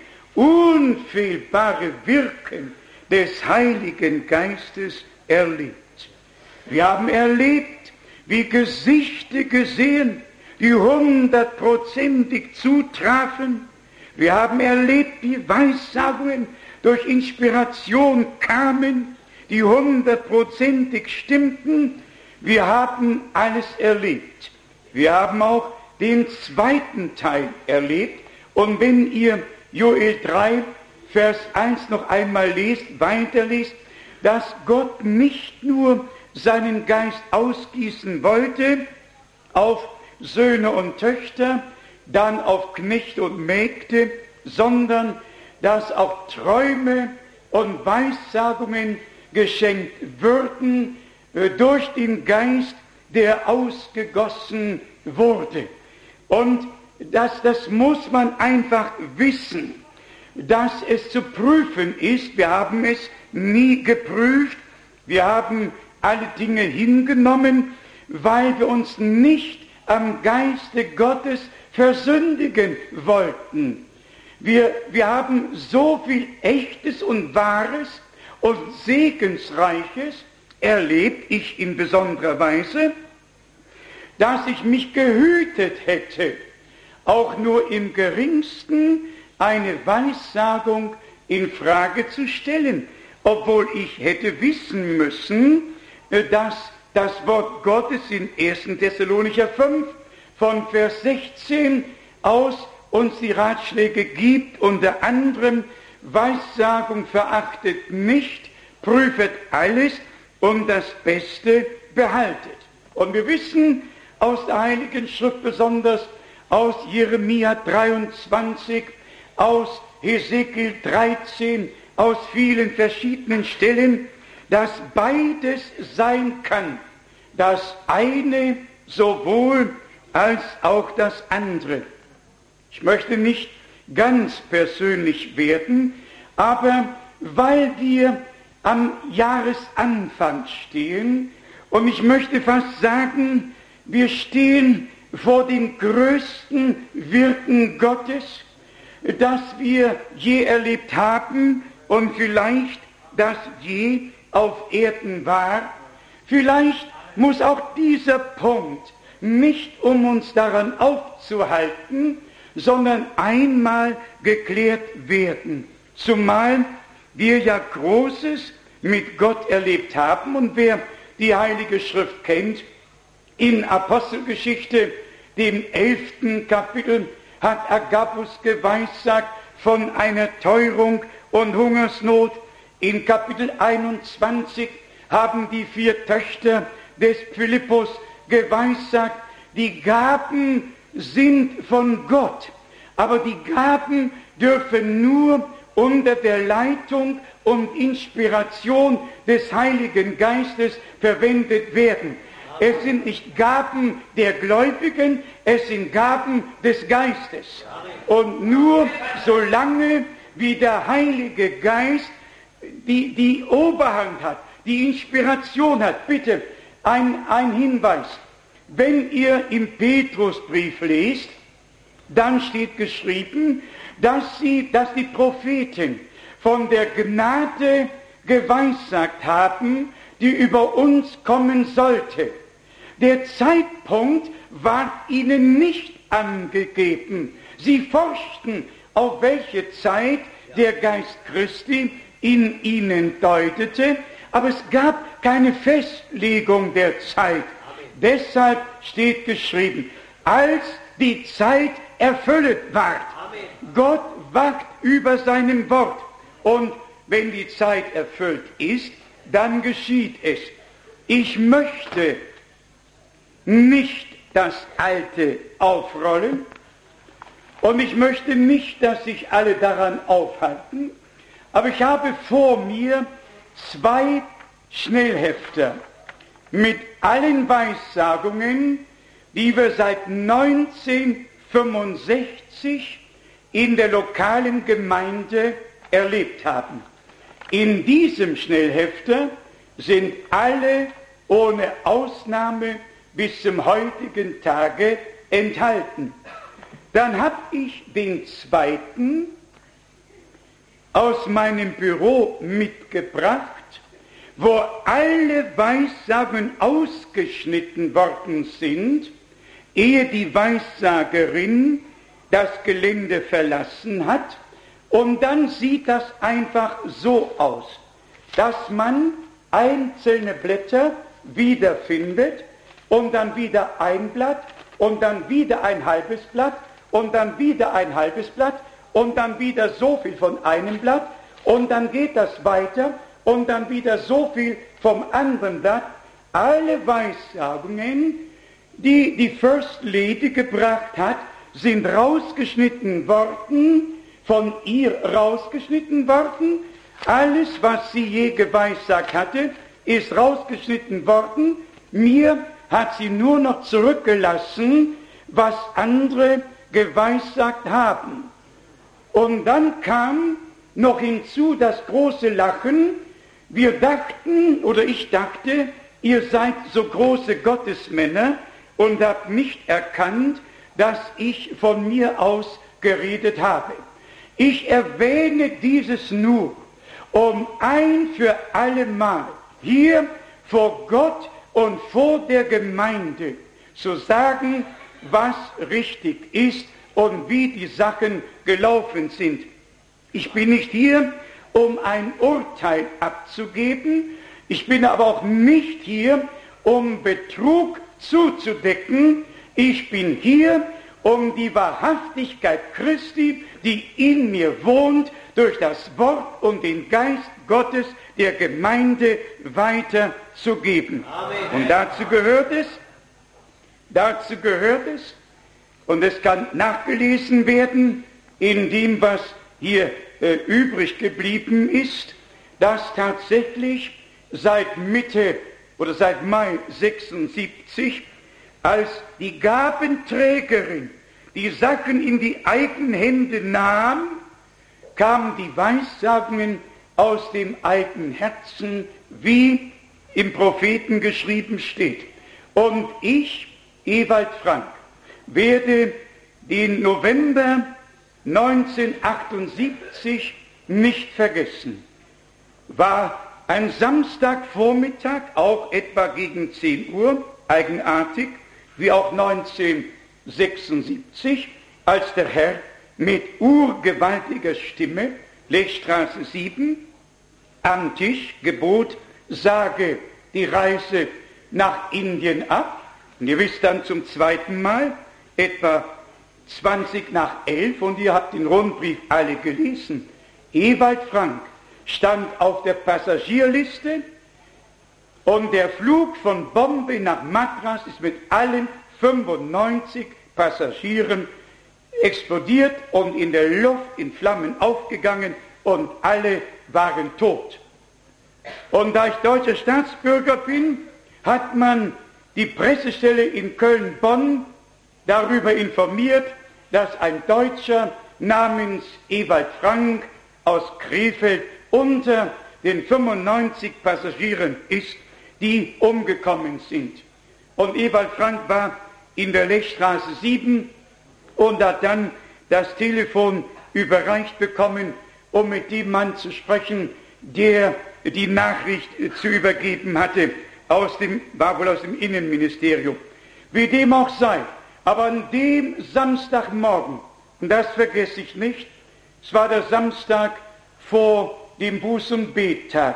unfehlbare Wirken des Heiligen Geistes erlebt. Wir haben erlebt, wie Gesichter gesehen, die hundertprozentig zutrafen. Wir haben erlebt, wie Weissagungen durch Inspiration kamen, die hundertprozentig stimmten. Wir haben alles erlebt. Wir haben auch den zweiten Teil erlebt. Und wenn ihr Joel drei, Vers eins noch einmal lest, weiterlest, dass Gott nicht nur seinen Geist ausgießen wollte auf Söhne und Töchter, dann auf Knechte und Mägde, sondern dass auch Träume und Weissagungen geschenkt würden äh, durch den Geist, der ausgegossen wurde. Und das, das muss man einfach wissen, dass es zu prüfen ist. Wir haben es nie geprüft. Wir haben alle Dinge hingenommen, weil wir uns nicht am Geiste Gottes versündigen wollten. Wir, wir haben so viel Echtes und Wahres und Segensreiches erlebt, ich in besonderer Weise, dass ich mich gehütet hätte, auch nur im geringsten eine Weissagung in Frage zu stellen, obwohl ich hätte wissen müssen, dass das Wort Gottes in ersten Thessalonicher fünf von Vers sechzehn aus uns die Ratschläge gibt, unter anderem: Weissagung verachtet nicht, prüfet alles und das Beste behaltet. Und wir wissen aus der Heiligen Schrift, besonders aus Jeremia dreiundzwanzig, aus Hesekiel dreizehn, aus vielen verschiedenen Stellen, dass beides sein kann, das eine sowohl als auch das andere. Ich möchte nicht ganz persönlich werden, aber weil wir am Jahresanfang stehen, und ich möchte fast sagen, wir stehen vor dem größten Wirken Gottes, das wir je erlebt haben und vielleicht das je auf Erden war. Vielleicht muss auch dieser Punkt nicht, um uns daran aufzuhalten, sondern einmal geklärt werden. Zumal wir ja Großes mit Gott erlebt haben, und wer die Heilige Schrift kennt, in Apostelgeschichte, dem elften Kapitel, hat Agabus geweissagt von einer Teuerung und Hungersnot. In Kapitel einundzwanzig haben die vier Töchter des Philippus geweissagt, die Gaben sind von Gott, aber die Gaben dürfen nur unter der Leitung und Inspiration des Heiligen Geistes verwendet werden. Es sind nicht Gaben der Gläubigen, es sind Gaben des Geistes. Und nur solange wie der Heilige Geist die, die Oberhand hat, die Inspiration hat. Bitte, ein, ein Hinweis. Wenn ihr im Petrusbrief lest, dann steht geschrieben, dass, sie, dass die Propheten von der Gnade geweissagt haben, die über uns kommen sollte. Der Zeitpunkt war ihnen nicht angegeben. Sie forschten, auf welche Zeit der Geist Christi in ihnen deutete, aber es gab keine Festlegung der Zeit. Deshalb steht geschrieben, als die Zeit erfüllet ward. Gott wacht über seinem Wort. Und wenn die Zeit erfüllt ist, dann geschieht es. Ich möchte nicht das Alte aufrollen und ich möchte nicht, dass sich alle daran aufhalten, aber ich habe vor mir zwei Schnellhefter mit allen Weissagungen, die wir seit neunzehnhundertfünfundsechzig in der lokalen Gemeinde erlebt haben. In diesem Schnellhefter sind alle ohne Ausnahme bis zum heutigen Tage enthalten. Dann habe ich den zweiten aus meinem Büro mitgebracht, wo alle Weissagen ausgeschnitten worden sind, ehe die Weissagerin das Gelände verlassen hat. Und dann sieht das einfach so aus, dass man einzelne Blätter wiederfindet und dann wieder ein Blatt und dann wieder ein halbes Blatt und dann wieder ein halbes Blatt und dann wieder so viel von einem Blatt und dann geht das weiter und dann wieder so viel vom anderen Blatt. Alle Weissagungen, die die First Lady gebracht hat, sind rausgeschnitten worden, von ihr rausgeschnitten worden. Alles, was sie je geweissagt hatte, ist rausgeschnitten worden. Mir hat sie nur noch zurückgelassen, was andere geweissagt haben. Und dann kam noch hinzu das große Lachen. Wir dachten, oder ich dachte, ihr seid so große Gottesmänner und habt nicht erkannt, dass ich von mir aus geredet habe. Ich erwähne dieses nur, um ein für alle Mal hier vor Gott und vor der Gemeinde zu sagen, was richtig ist und wie die Sachen gelaufen sind. Ich bin nicht hier, um ein Urteil abzugeben. Ich bin aber auch nicht hier, um Betrug zuzudecken. Ich bin hier, um die Wahrhaftigkeit Christi, die in mir wohnt, durch das Wort und den Geist Gottes der Gemeinde weiterzugeben. Amen. Und dazu gehört es, dazu gehört es, und es kann nachgelesen werden in dem, was hier äh, übrig geblieben ist, dass tatsächlich seit Mitte oder seit Mai sechsundsiebzig, als die Gabenträgerin die Sachen in die eigenen Hände nahm, kamen die Weissagungen aus dem eigenen Herzen, wie im Propheten geschrieben steht. Und ich, Ewald Frank, werde den November neunzehnhundertachtundsiebzig nicht vergessen. War ein Samstagvormittag, auch etwa gegen zehn Uhr, eigenartig, wie auch neunzehnhundertsechsundsiebzig, als der Herr mit urgewaltiger Stimme, Lechstraße sieben, am Tisch gebot, sage die Reise nach Indien ab. Und ihr wisst dann zum zweiten Mal, etwa zwanzig nach elf, und ihr habt den Rundbrief alle gelesen. Ewald Frank stand auf der Passagierliste und der Flug von Bombay nach Madras ist mit allen fünfundneunzig Passagieren explodiert und in der Luft in Flammen aufgegangen und alle waren tot. Und da ich deutscher Staatsbürger bin, hat man die Pressestelle in Köln-Bonn darüber informiert, dass ein Deutscher namens Ewald Frank aus Krefeld unter den fünfundneunzig Passagieren ist, die umgekommen sind. Und Ewald Frank war in der Lechstraße sieben und hat dann das Telefon überreicht bekommen, um mit dem Mann zu sprechen, der die Nachricht zu übergeben hatte, aus dem, war wohl aus dem Innenministerium. Wie dem auch sei, aber an dem Samstagmorgen, und das vergesse ich nicht, es war der Samstag vor dem Buß- und Bettag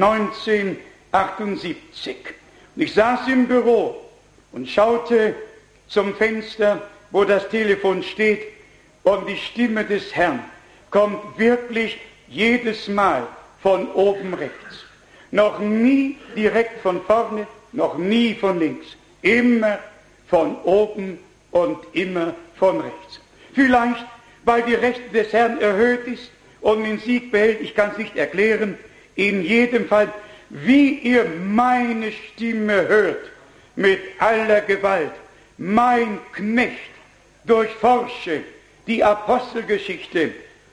neunzehnhundertachtundsiebzig. Und ich saß im Büro und schaute zum Fenster, wo das Telefon steht, und die Stimme des Herrn kommt wirklich jedes Mal von oben rechts. Noch nie direkt von vorne, noch nie von links. Immer von oben und immer von rechts. Vielleicht, weil die Rechte des Herrn erhöht ist und den Sieg behält, ich kann es nicht erklären. In jedem Fall, wie ihr meine Stimme hört, mit aller Gewalt, mein Knecht, durchforsche die Apostelgeschichte,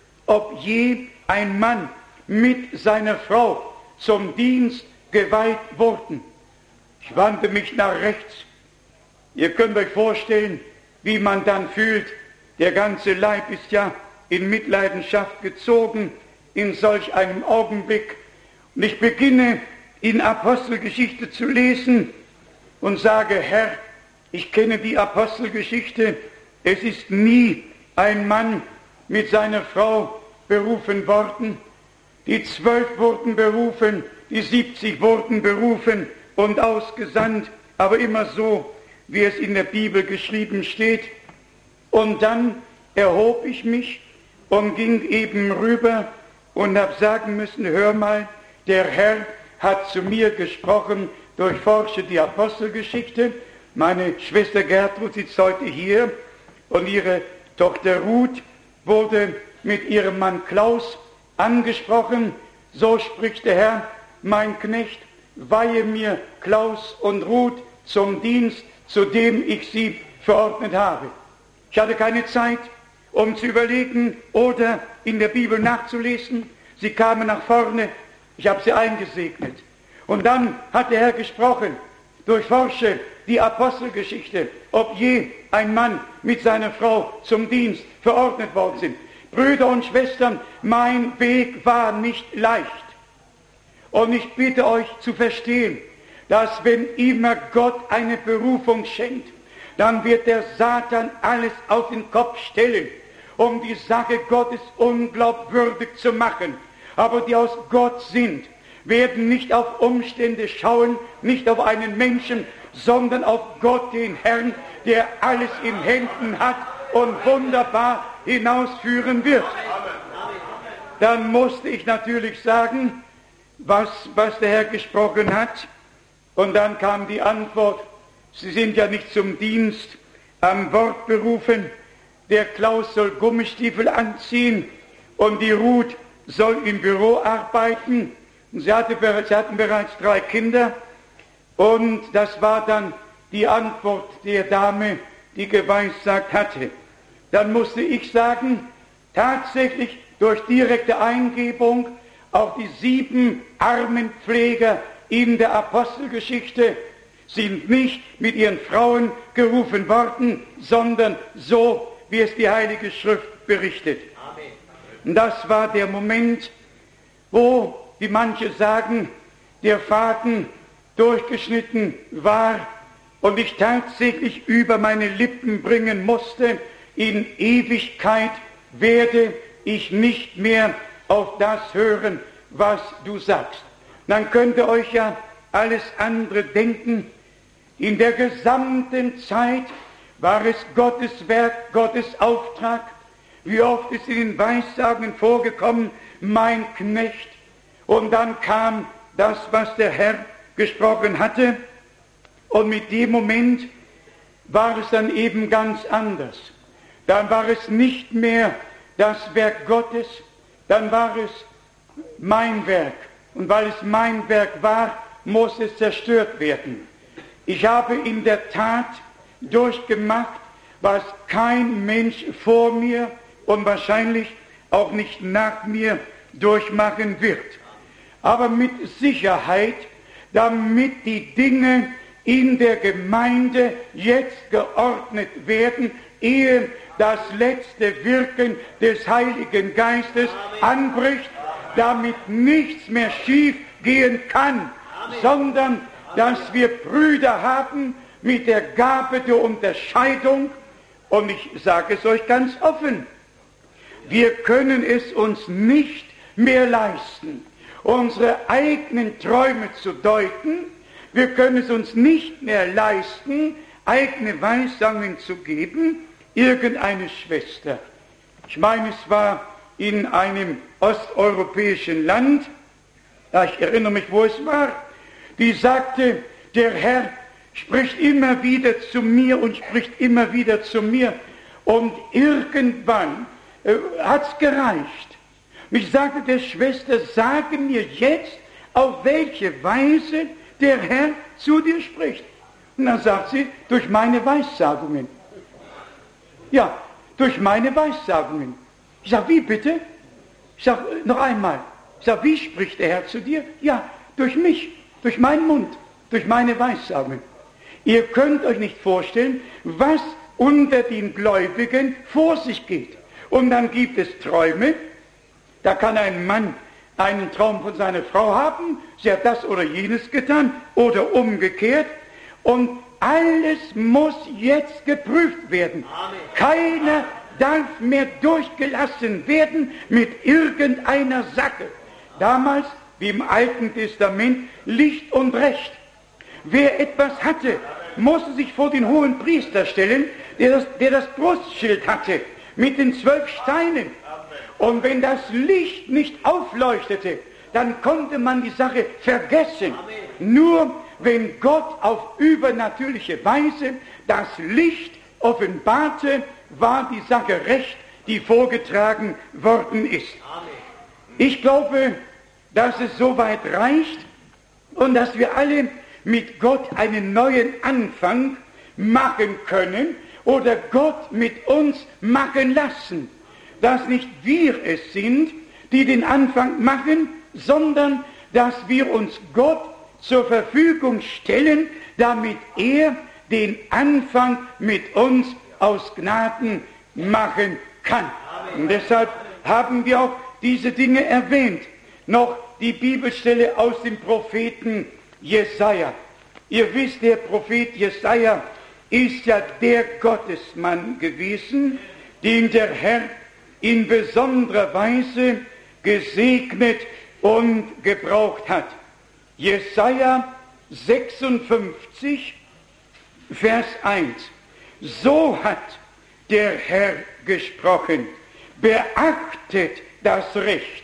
ob je ein Mann mit seiner Frau zum Dienst geweiht wurden. Ich wandte mich nach rechts. Ihr könnt euch vorstellen, wie man dann fühlt. Der ganze Leib ist ja in Mitleidenschaft gezogen in solch einem Augenblick. Und ich beginne in Apostelgeschichte zu lesen und sage, Herr, ich kenne die Apostelgeschichte. Es ist nie ein Mann mit seiner Frau berufen worden. Die zwölf wurden berufen, die siebzig wurden berufen und ausgesandt, aber immer so, wie es in der Bibel geschrieben steht. Und dann erhob ich mich und ging eben rüber und habe sagen müssen, hör mal, der Herr hat zu mir gesprochen, durchforsche die Apostelgeschichte. Meine Schwester Gertrud sitzt heute hier und ihre Tochter Ruth wurde mit ihrem Mann Klaus angesprochen. So spricht der Herr, mein Knecht, weihe mir Klaus und Ruth zum Dienst, zu dem ich sie verordnet habe. Ich hatte keine Zeit, um zu überlegen oder in der Bibel nachzulesen. Sie kamen nach vorne, ich habe sie eingesegnet. Und dann hat der Herr gesprochen, durchforsche die Apostelgeschichte, ob je ein Mann mit seiner Frau zum Dienst verordnet worden sind. Brüder und Schwestern, mein Weg war nicht leicht. Und ich bitte euch zu verstehen, dass wenn immer Gott eine Berufung schenkt, dann wird der Satan alles auf den Kopf stellen, um die Sache Gottes unglaubwürdig zu machen. Aber die aus Gott sind, werden nicht auf Umstände schauen, nicht auf einen Menschen, sondern auf Gott, den Herrn, der alles in Händen hat und wunderbar hinausführen wird. Dann musste ich natürlich sagen, was, was der Herr gesprochen hat. Und dann kam die Antwort, Sie sind ja nicht zum Dienst am Wort berufen. Der Klaus soll Gummistiefel anziehen und die Ruth soll im Büro arbeiten. Und sie, hatte, sie hatten bereits drei Kinder. Und das war dann die Antwort der Dame, die geweissagt hatte. Dann musste ich sagen, tatsächlich durch direkte Eingebung auf die sieben Armenpfleger in der Apostelgeschichte sind nicht mit ihren Frauen gerufen worden, sondern so, wie es die Heilige Schrift berichtet. Amen. Und das war der Moment, wo, wie manche sagen, der Faden durchgeschnitten war und ich tatsächlich über meine Lippen bringen musste, in Ewigkeit werde ich nicht mehr auf das hören, was du sagst. Dann könnt ihr euch ja alles andere denken. In der gesamten Zeit war es Gottes Werk, Gottes Auftrag. Wie oft ist in den Weissagungen vorgekommen, mein Knecht. Und dann kam das, was der Herr gesprochen hatte. Und mit dem Moment war es dann eben ganz anders. dann war es nicht mehr das Werk Gottes, dann war es mein Werk. Und weil es mein Werk war, muss es zerstört werden. Ich habe in der Tat durchgemacht, was kein Mensch vor mir und wahrscheinlich auch nicht nach mir durchmachen wird. Aber mit Sicherheit, damit die Dinge in der Gemeinde jetzt geordnet werden, ehe das letzte Wirken des Heiligen Geistes anbricht, damit nichts mehr schief gehen kann, sondern dass wir Brüder haben mit der Gabe der Unterscheidung. Und ich sage es euch ganz offen, wir können es uns nicht mehr leisten, unsere eigenen Träume zu deuten. Wir können es uns nicht mehr leisten, eigene Weissagungen zu geben, irgendeine Schwester. Ich meine, es war in einem osteuropäischen Land, ja, ich erinnere mich, wo es war, die sagte, der Herr spricht immer wieder zu mir und spricht immer wieder zu mir. Und irgendwann äh, hat es gereicht. Und ich sagte der Schwester, sage mir jetzt, auf welche Weise der Herr zu dir spricht. Und dann sagt sie, durch meine Weissagungen. Ja, durch meine Weissagungen. Ich sage, wie bitte? Ich sage, noch einmal. Ich sage, wie spricht der Herr zu dir? Ja, durch mich, durch meinen Mund, durch meine Weissagungen. Ihr könnt euch nicht vorstellen, was unter den Gläubigen vor sich geht. Und dann gibt es Träume. Da kann ein Mann einen Traum von seiner Frau haben, sie hat das oder jenes getan oder umgekehrt. Und alles muss jetzt geprüft werden. Amen. Keiner darf mehr durchgelassen werden mit irgendeiner Sache. Damals, wie im Alten Testament, Licht und Recht. Wer etwas hatte, musste sich vor den hohen Priester stellen, der das, der das Brustschild hatte, mit den zwölf Steinen. Und wenn das Licht nicht aufleuchtete, dann konnte man die Sache vergessen. Amen. Nur wenn Gott auf übernatürliche Weise das Licht offenbarte, war die Sache recht, die vorgetragen worden ist. Amen. Ich glaube, dass es soweit reicht und dass wir alle mit Gott einen neuen Anfang machen können oder Gott mit uns machen lassen. Dass nicht wir es sind, die den Anfang machen, sondern dass wir uns Gott zur Verfügung stellen, damit er den Anfang mit uns aus Gnaden machen kann. Und deshalb haben wir auch diese Dinge erwähnt. Noch die Bibelstelle aus dem Propheten Jesaja. Ihr wisst, der Prophet Jesaja ist ja der Gottesmann gewesen, den der Herr in besonderer Weise gesegnet und gebraucht hat. Jesaja sechsundfünfzig, Vers eins. So hat der Herr gesprochen, beachtet das Recht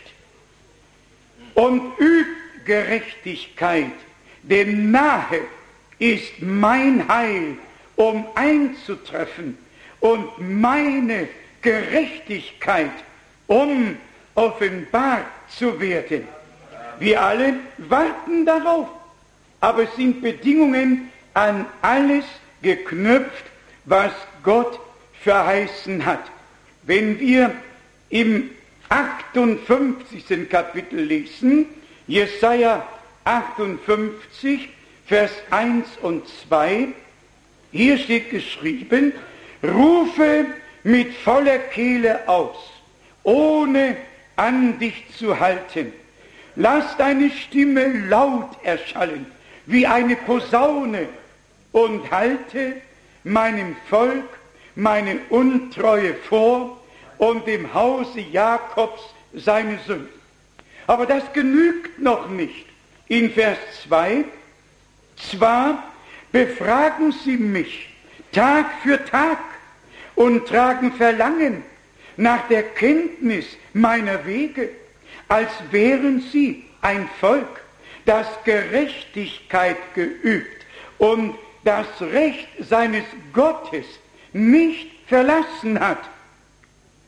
und übt Gerechtigkeit, denn nahe ist mein Heil, um einzutreffen, und meine Gerechtigkeit, um offenbar zu werden. Wir alle warten darauf, aber es sind Bedingungen an alles geknüpft, was Gott verheißen hat. Wenn wir im achtundfünfzigsten Kapitel lesen, Jesaja achtundfünfzig, Vers eins und zwei, hier steht geschrieben, rufe mit voller Kehle aus, ohne an dich zu halten. Lass deine Stimme laut erschallen, wie eine Posaune, und halte meinem Volk meine Untreue vor und dem Hause Jakobs seine Sünden. Aber das genügt noch nicht. In Vers zwei, zwar befragen sie mich Tag für Tag und tragen Verlangen nach der Kenntnis meiner Wege, als wären sie ein Volk, das Gerechtigkeit geübt und das Recht seines Gottes nicht verlassen hat.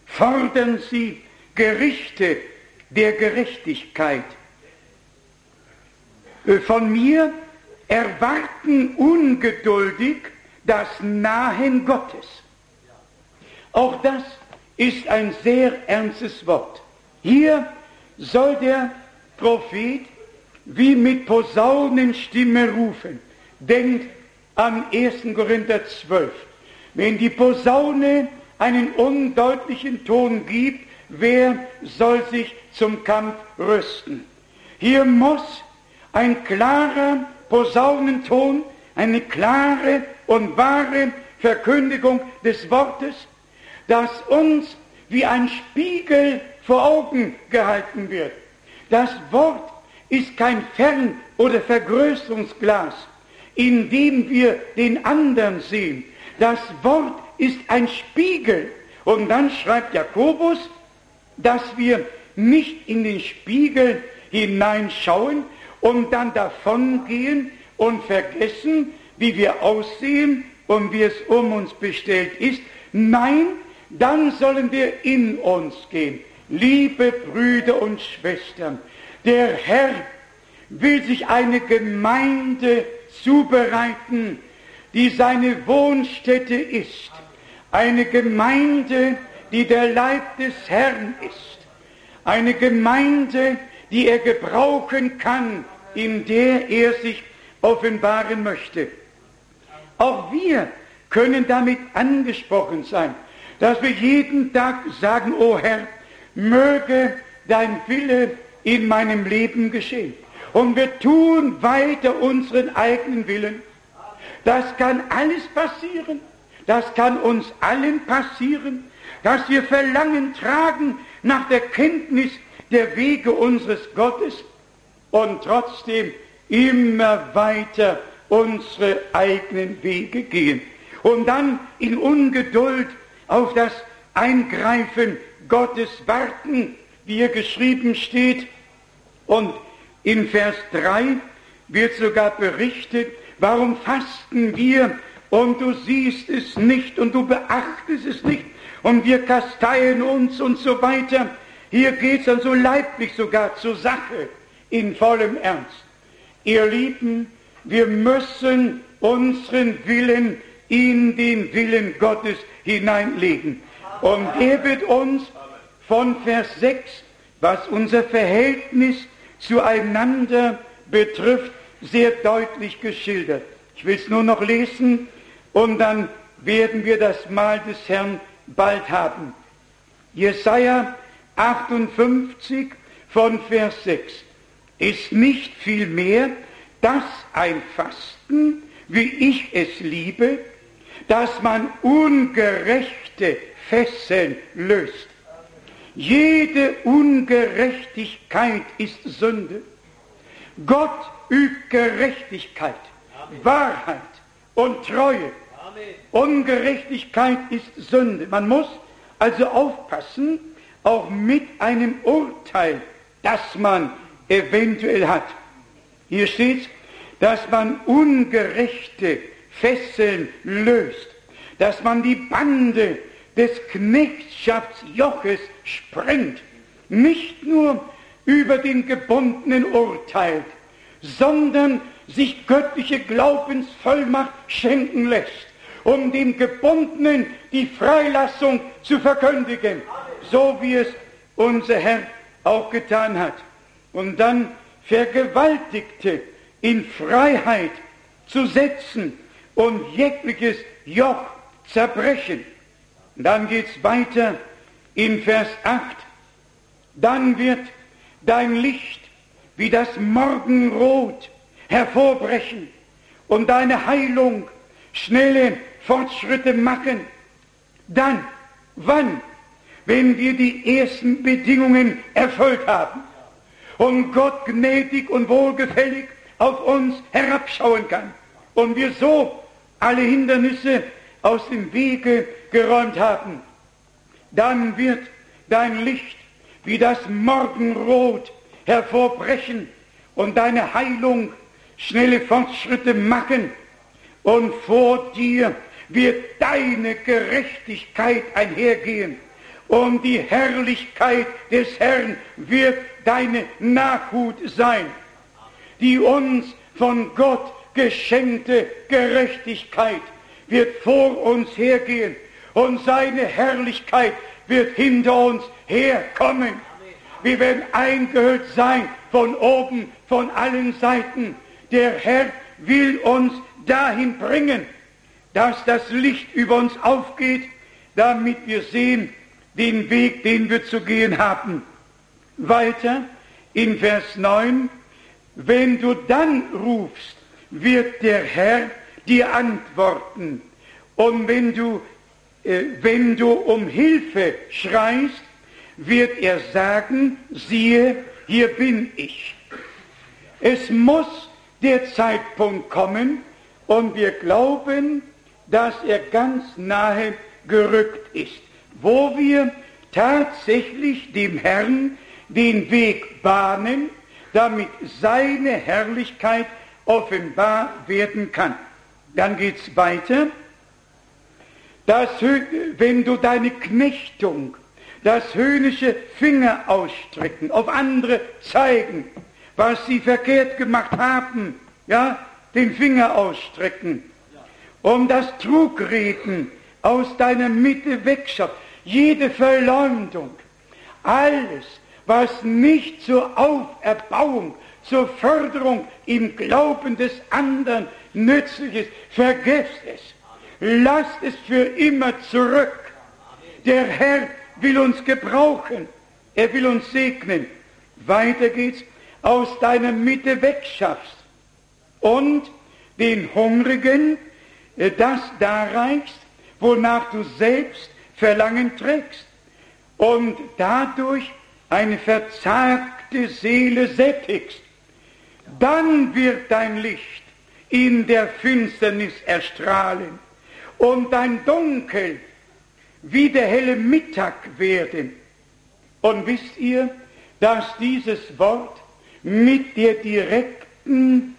fordern sie Gerichte der Gerechtigkeit. Von mir erwarten ungeduldig das Nahen Gottes. Auch das ist ein sehr ernstes Wort. Hier soll der Prophet wie mit Posaunenstimme rufen. Denkt an ersten Korinther zwölf. Wenn die Posaune einen undeutlichen Ton gibt, wer soll sich zum Kampf rüsten? Hier muss ein klarer Posaunenton, eine klare und wahre Verkündigung des Wortes, das uns wie ein Spiegel vor Augen gehalten wird. Das Wort ist kein Fern- oder Vergrößerungsglas, in dem wir den anderen sehen. Das Wort ist ein Spiegel. Und dann schreibt Jakobus, dass wir nicht in den Spiegel hineinschauen und dann davongehen und vergessen, wie wir aussehen und wie es um uns bestellt ist. Nein, dann sollen wir in uns gehen. Liebe Brüder und Schwestern, der Herr will sich eine Gemeinde zubereiten, die seine Wohnstätte ist. Eine Gemeinde, die der Leib des Herrn ist. Eine Gemeinde, die er gebrauchen kann, in der er sich offenbaren möchte. Auch wir können damit angesprochen sein, dass wir jeden Tag sagen, o Herr, möge dein Wille in meinem Leben geschehen. Und wir tun weiter unseren eigenen Willen. Das kann alles passieren. Das kann uns allen passieren, dass wir Verlangen tragen nach der Kenntnis der Wege unseres Gottes und trotzdem immer weiter unsere eigenen Wege gehen. Und dann in Ungeduld auf das Eingreifen Gottes warten, wie hier geschrieben steht. Und in Vers drei wird sogar berichtet, warum fasten wir und du siehst es nicht und du beachtest es nicht und wir kasteien uns und so weiter. Hier geht es dann so leiblich sogar zur Sache in vollem Ernst. Ihr Lieben, wir müssen unseren Willen in den Willen Gottes hineinlegen. Und er wird uns von Vers sechs, was unser Verhältnis zueinander betrifft, sehr deutlich geschildert. Ich will es nur noch lesen und dann werden wir das Mahl des Herrn bald haben. Jesaja achtundfünfzig von Vers sechs. Ist nicht vielmehr das ein Fasten, wie ich es liebe, dass man ungerechte Fesseln löst. Jede Ungerechtigkeit ist Sünde. Gott übt Gerechtigkeit, Amen. Wahrheit und Treue. Amen. Ungerechtigkeit ist Sünde. Man muss also aufpassen, auch mit einem Urteil, das man eventuell hat. Hier steht, dass man ungerechte Fesseln löst, dass man die Bande des Knechtschaftsjoches sprengt, nicht nur über den Gebundenen urteilt, sondern sich göttliche Glaubensvollmacht schenken lässt, um dem Gebundenen die Freilassung zu verkündigen, so wie es unser Herr auch getan hat. Und dann Vergewaltigte in Freiheit zu setzen und jegliches Joch zerbrechen. Dann geht's weiter in Vers acht. Dann wird dein Licht wie das Morgenrot hervorbrechen und deine Heilung schnelle Fortschritte machen. Dann, wann? Wenn wir die ersten Bedingungen erfüllt haben und Gott gnädig und wohlgefällig auf uns herabschauen kann und wir so alle Hindernisse aus dem Wege geräumt haben, dann wird dein Licht wie das Morgenrot hervorbrechen und deine Heilung schnelle Fortschritte machen und vor dir wird deine Gerechtigkeit einhergehen und die Herrlichkeit des Herrn wird deine Nachhut sein. Die uns von Gott geschenkte Gerechtigkeit wird vor uns hergehen und seine Herrlichkeit wird hinter uns herkommen. Wir werden eingehüllt sein von oben, von allen Seiten. Der Herr will uns dahin bringen, dass das Licht über uns aufgeht, damit wir sehen den Weg, den wir zu gehen haben. Weiter in Vers neun, wenn du dann rufst, wird der Herr dir antworten. Und wenn du, äh, wenn du um Hilfe schreist, wird er sagen, siehe, hier bin ich. Es muss der Zeitpunkt kommen, und wir glauben, dass er ganz nahe gerückt ist, wo wir tatsächlich dem Herrn den Weg bahnen, damit seine Herrlichkeit offenbar werden kann. Dann geht's weiter. Das, wenn du deine Knechtung, das höhnische Finger ausstrecken, auf andere zeigen, was sie verkehrt gemacht haben, ja, den Finger ausstrecken, um das Trugreden aus deiner Mitte wegschafft, jede Verleumdung, alles, was nicht zur Auferbauung, zur Förderung im Glauben des anderen nützlich ist, vergesst es. Lasst es für immer zurück. Der Herr will uns gebrauchen. Er will uns segnen. Weiter geht's. Aus deiner Mitte wegschaffst und den Hungrigen das darreichst, wonach du selbst Verlangen trägst und dadurch eine verzagte Seele sättigst. Dann wird dein Licht in der Finsternis erstrahlen und dein Dunkel wie der helle Mittag werden. Und wisst ihr, dass dieses Wort mit der direkten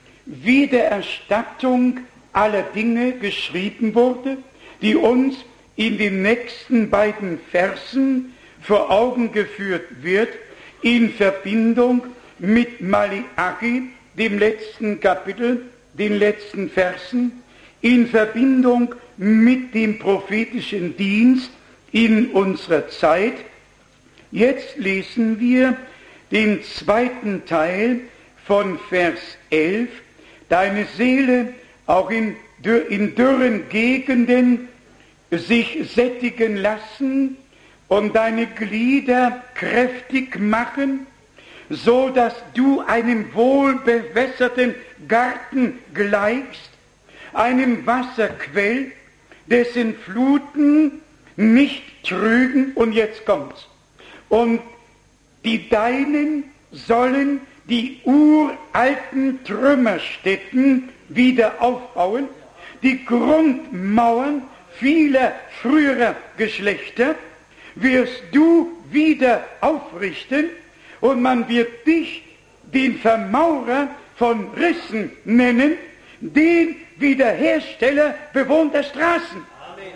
Wiedererstattung aller Dinge geschrieben wurde, die uns in den nächsten beiden Versen vor Augen geführt wird, in Verbindung mit Malachi, dem letzten Kapitel, den letzten Versen, in Verbindung mit dem prophetischen Dienst in unserer Zeit. Jetzt lesen wir den zweiten Teil von Vers elf. Deine Seele auch in, in dürren Gegenden sich sättigen lassen und deine Glieder kräftig machen, so dass du einem wohlbewässerten Garten gleichst, einem Wasserquell, dessen Fluten nicht trügen, und jetzt kommt's, und die Deinen sollen die uralten Trümmerstätten wieder aufbauen, die Grundmauern vieler früherer Geschlechter wirst du wieder aufrichten, und man wird dich den Vermaurer von Rissen nennen, den Wiederhersteller bewohnter Straßen. Amen.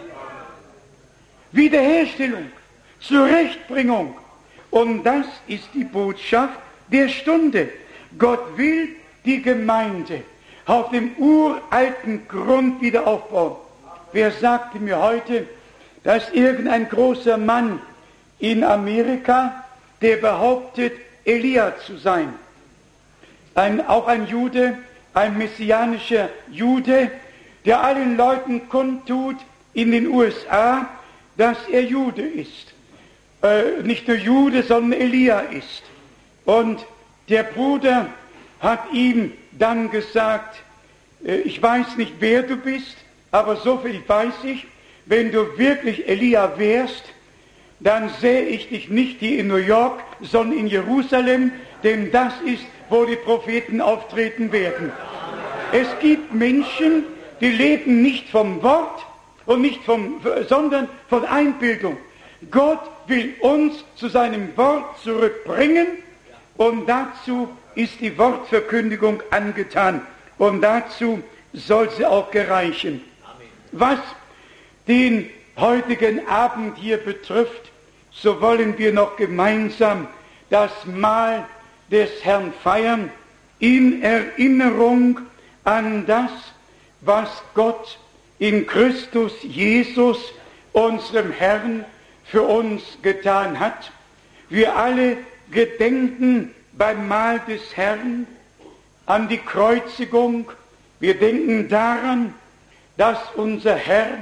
Wiederherstellung, Zurechtbringung. Und das ist die Botschaft der Stunde. Gott will die Gemeinde auf dem uralten Grund wieder aufbauen. Wer sagte mir heute, dass irgendein großer Mann in Amerika, der behauptet, Elia zu sein, ein, auch ein Jude, ein messianischer Jude, der allen Leuten kundtut in den U S A, dass er Jude ist. Äh, nicht nur Jude, sondern Elia ist. Und der Bruder hat ihm dann gesagt, äh, ich weiß nicht, wer du bist, aber so viel weiß ich, wenn du wirklich Elia wärst, dann sähe ich dich nicht hier in New York, sondern in Jerusalem, denn das ist, wo die Propheten auftreten werden. Es gibt Menschen, die leben nicht vom Wort und nicht vom, sondern von Einbildung. Gott will uns zu seinem Wort zurückbringen, und dazu ist die Wortverkündigung angetan, und dazu soll sie auch gereichen. Was den heutigen Abend hier betrifft, so wollen wir noch gemeinsam das Mahl des Herrn feiern, in Erinnerung an das, was Gott in Christus Jesus, unserem Herrn, für uns getan hat. Wir alle gedenken beim Mahl des Herrn an die Kreuzigung. Wir denken daran, dass unser Herr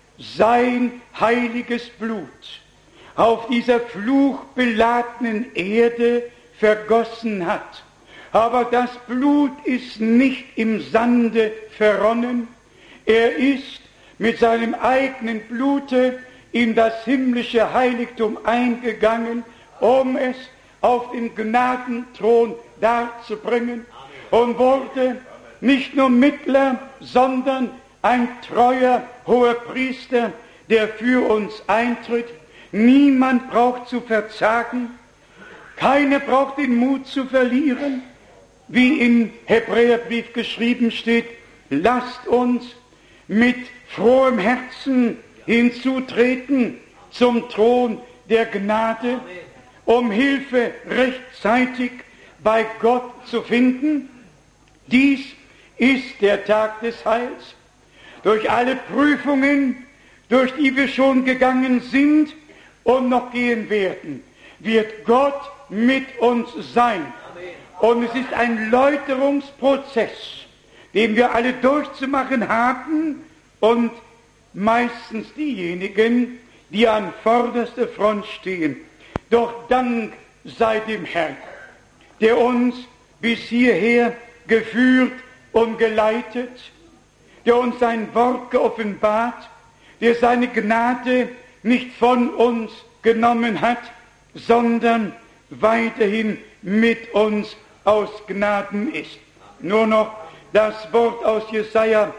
sein heiliges Blut auf dieser fluchbeladenen Erde vergossen hat. Aber das Blut ist nicht im Sande verronnen. Er ist mit seinem eigenen Blute in das himmlische Heiligtum eingegangen, um es auf den Gnadenthron darzubringen, und wurde nicht nur Mittler, sondern ein treuer hoher Priester, der für uns eintritt. Niemand braucht zu verzagen, keiner braucht den Mut zu verlieren. Wie im Hebräerbrief geschrieben steht, lasst uns mit frohem Herzen hinzutreten zum Thron der Gnade, um Hilfe rechtzeitig bei Gott zu finden. Dies ist der Tag des Heils. Durch alle Prüfungen, durch die wir schon gegangen sind und noch gehen werden, wird Gott mit uns sein. Und es ist ein Läuterungsprozess, den wir alle durchzumachen haben, und meistens diejenigen, die an vorderster Front stehen. Doch Dank sei dem Herrn, der uns bis hierher geführt und geleitet, der uns sein Wort geoffenbart, der seine Gnade nicht von uns genommen hat, sondern weiterhin mit uns aus Gnaden ist. Nur noch das Wort aus Jesaja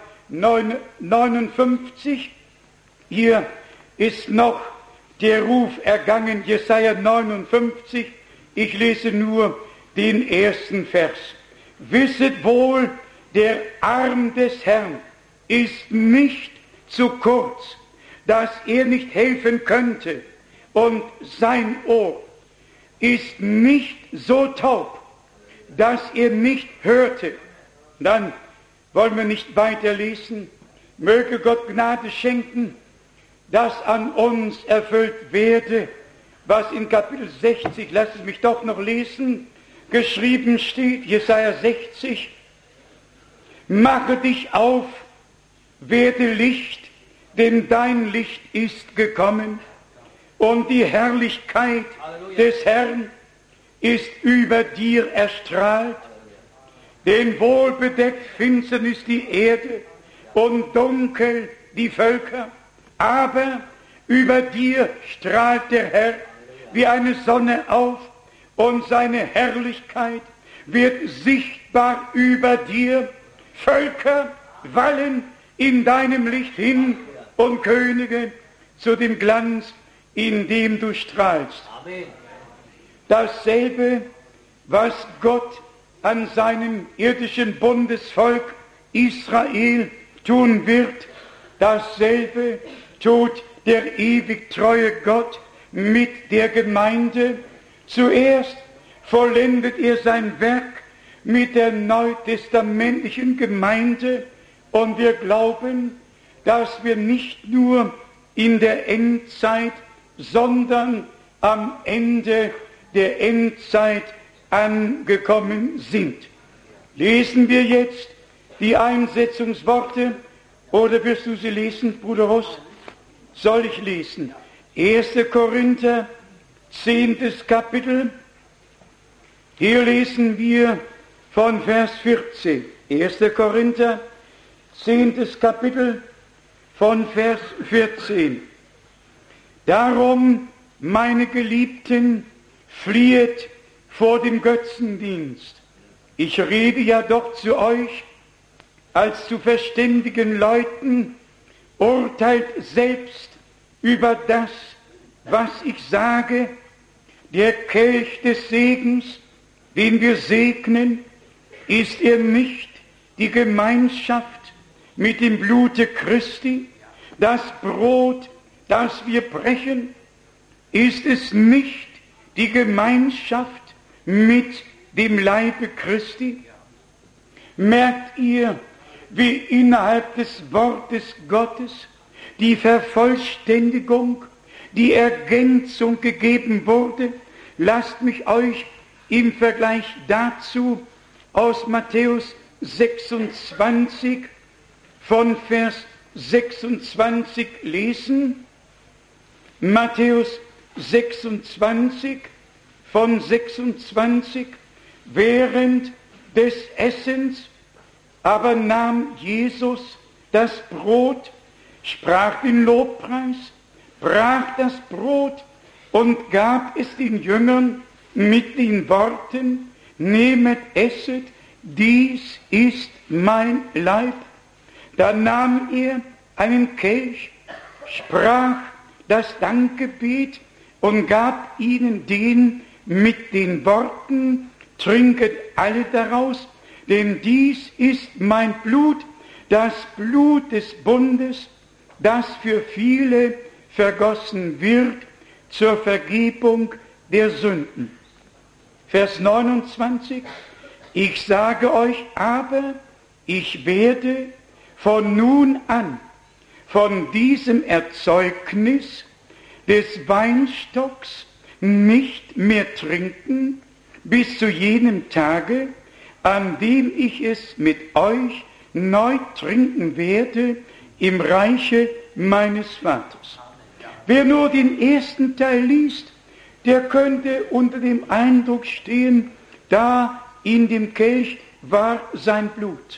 neunundfünfzig. Hier ist noch der Ruf ergangen, Jesaja neunundfünfzig. Ich lese nur den ersten Vers. Wisset wohl, der Arm des Herrn ist nicht zu kurz, dass er nicht helfen könnte, und sein Ohr ist nicht so taub, dass er nicht hörte. Dann wollen wir nicht weiterlesen. Möge Gott Gnade schenken, dass an uns erfüllt werde, was in Kapitel sechzig, lass es mich doch noch lesen, geschrieben steht, Jesaja sechzig, mache dich auf, werde Licht, denn dein Licht ist gekommen, und die Herrlichkeit Halleluja. Des Herrn ist über dir erstrahlt. Denn wohlbedeckt Finsternis die Erde und dunkel die Völker, aber über dir strahlt der Herr wie eine Sonne auf, und seine Herrlichkeit wird sichtbar über dir. Völker wallen in deinem Licht hin und Könige zu dem Glanz, in dem du strahlst. Amen. Dasselbe, was Gott an seinem irdischen Bundesvolk Israel tun wird, dasselbe tut der ewig treue Gott mit der Gemeinde. Zuerst vollendet er sein Werk mit der neutestamentlichen Gemeinde, und wir glauben, dass wir nicht nur in der Endzeit, sondern am Ende der Endzeit angekommen sind. Lesen wir jetzt die Einsetzungsworte, oder wirst du sie lesen, Bruder Ross? Soll ich lesen? erster Korinther, zehntes Kapitel. Hier lesen wir von Vers vierzehn. erster Korinther, zehntes Kapitel, von Vers vierzehn. Darum, meine Geliebten, fliehet vor dem Götzendienst. Ich rede ja doch zu euch als zu verständigen Leuten, urteilt selbst über das, was ich sage. Der Kelch des Segens, den wir segnen, ist er nicht die Gemeinschaft mit dem Blute Christi, das Brot, das wir brechen? Ist es nicht die Gemeinschaft mit dem Leibe Christi? Merkt ihr, wie innerhalb des Wortes Gottes die Vervollständigung, die Ergänzung gegeben wurde? Lasst mich euch im Vergleich dazu aus Matthäus sechsundzwanzig von Vers sechsundzwanzig lesen. Matthäus sechsundzwanzig von sechsundzwanzig. Während des Essens aber nahm Jesus das Brot, sprach den Lobpreis, brach das Brot und gab es den Jüngern mit den Worten: Nehmet, esset, dies ist mein Leib. Da nahm er einen Kelch, sprach das Dankgebet und gab ihnen den mit den Worten: Trinket alle daraus, denn dies ist mein Blut, das Blut des Bundes, das für viele vergossen wird zur Vergebung der Sünden. Vers neunundzwanzig. Ich sage euch aber, ich werde von nun an von diesem Erzeugnis des Weinstocks nicht mehr trinken, bis zu jenem Tage, an dem ich es mit euch neu trinken werde im Reiche meines Vaters. Wer nur den ersten Teil liest, der könnte unter dem Eindruck stehen, da in dem Kelch war sein Blut.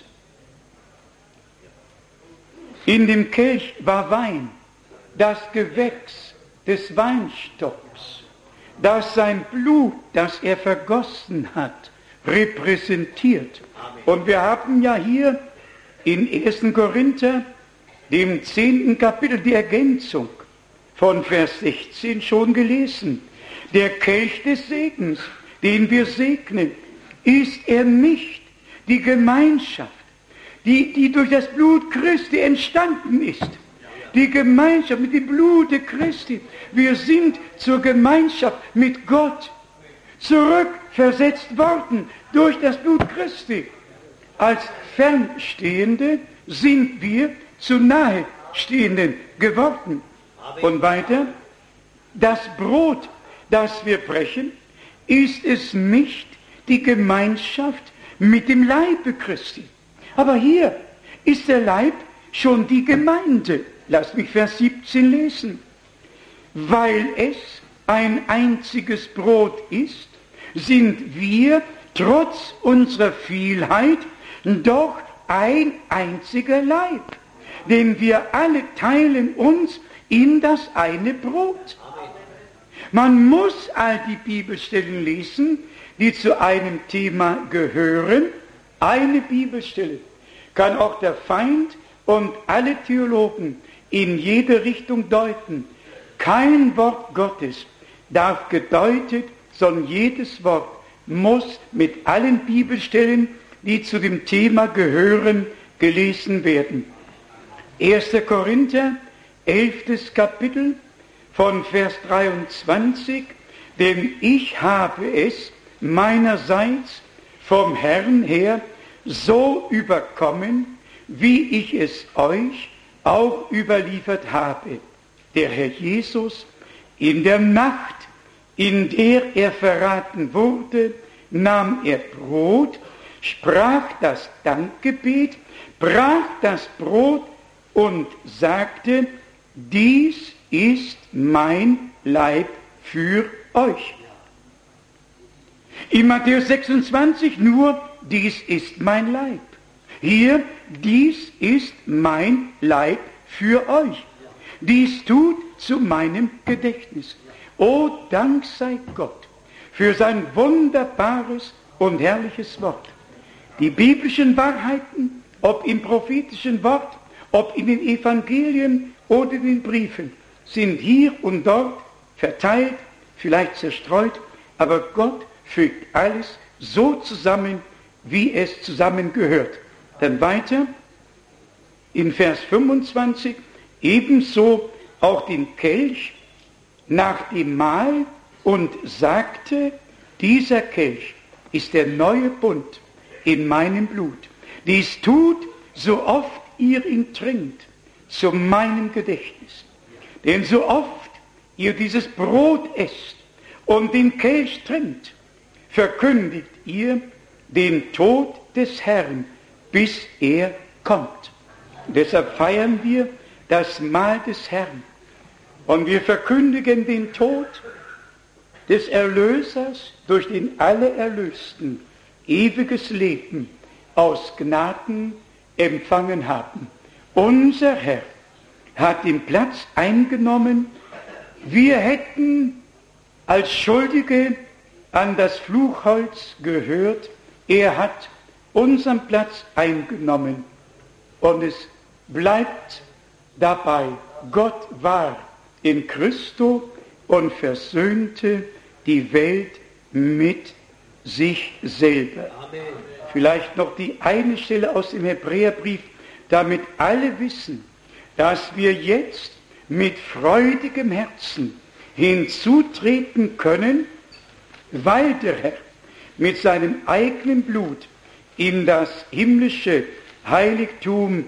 In dem Kelch war Wein, das Gewächs des Weinstocks, das sein Blut, das er vergossen hat, repräsentiert. Und wir haben ja hier in ersten Korinther, dem zehnten Kapitel, die Ergänzung von Vers sechzehn schon gelesen. Der Kelch des Segens, den wir segnen, ist er nicht die Gemeinschaft, die, die durch das Blut Christi entstanden ist. Die Gemeinschaft mit dem Blute Christi. Wir sind zur Gemeinschaft mit Gott zurückversetzt worden durch das Blut Christi. Als Fernstehende sind wir zu Nahestehenden geworden. Und weiter, das Brot, das wir brechen, ist es nicht die Gemeinschaft mit dem Leibe Christi. Aber hier ist der Leib schon die Gemeinde. Lass mich Vers siebzehn lesen. Weil es ein einziges Brot ist, sind wir trotz unserer Vielheit doch ein einziger Leib. Denn wir alle teilen uns in das eine Brot. Man muss all die Bibelstellen lesen, die zu einem Thema gehören. Eine Bibelstelle kann auch der Feind und alle Theologen in jede Richtung deuten. Kein Wort Gottes darf gedeutet, sondern jedes Wort muss mit allen Bibelstellen, die zu dem Thema gehören, gelesen werden. erster Korinther, elftes Kapitel, von Vers dreiundzwanzig. Denn ich habe es meinerseits vom Herrn her so überkommen, wie ich es euch auch überliefert habe. Der Herr Jesus in der Nacht, in der er verraten wurde, nahm er Brot, sprach das Dankgebet, brach das Brot und sagte: Dies ist mein Leib für euch. In Matthäus sechsundzwanzig nur: Dies ist mein Leib. Hier: Dies ist mein Leib für euch. Dies tut zu meinem Gedächtnis. O Dank sei Gott für sein wunderbares und herrliches Wort. Die biblischen Wahrheiten, ob im prophetischen Wort, ob in den Evangelien oder in den Briefen, sind hier und dort verteilt, vielleicht zerstreut, aber Gott fügt alles so zusammen, wie es zusammengehört. Dann weiter in Vers fünfundzwanzig, ebenso auch den Kelch, nach dem Mahl und sagte, dieser Kelch ist der neue Bund in meinem Blut. Dies tut, so oft ihr ihn trinkt, zu meinem Gedächtnis. Denn so oft ihr dieses Brot esst und den Kelch trinkt, verkündigt ihr den Tod des Herrn, bis er kommt. Und deshalb feiern wir das Mahl des Herrn. Und wir verkündigen den Tod des Erlösers, durch den alle Erlösten ewiges Leben aus Gnaden empfangen haben. Unser Herr hat den Platz eingenommen. Wir hätten als Schuldige an das Fluchholz gehört. Er hat unseren Platz eingenommen. Und es bleibt dabei, Gott war in Christo und versöhnte die Welt mit sich selber. Amen. Vielleicht noch die eine Stelle aus dem Hebräerbrief, damit alle wissen, dass wir jetzt mit freudigem Herzen hinzutreten können, weil der Herr mit seinem eigenen Blut in das himmlische Heiligtum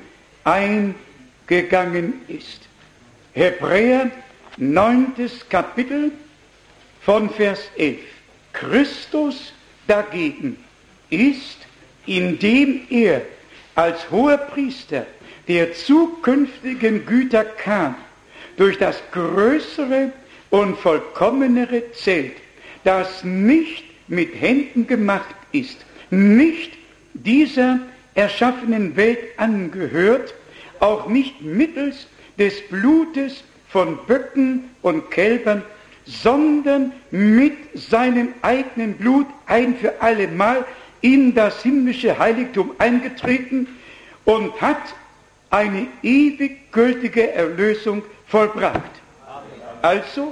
eingegangen ist. Hebräer, neuntes Kapitel von Vers elf. Christus dagegen ist, indem er als hoher Priester der zukünftigen Güter kam, durch das größere und vollkommenere Zelt, das nicht mit Händen gemacht ist, nicht dieser erschaffenen Welt angehört, auch nicht mittels des Blutes von Böcken und Kälbern, sondern mit seinem eigenen Blut ein für alle Mal in das himmlische Heiligtum eingetreten und hat eine ewig gültige Erlösung vollbracht. Also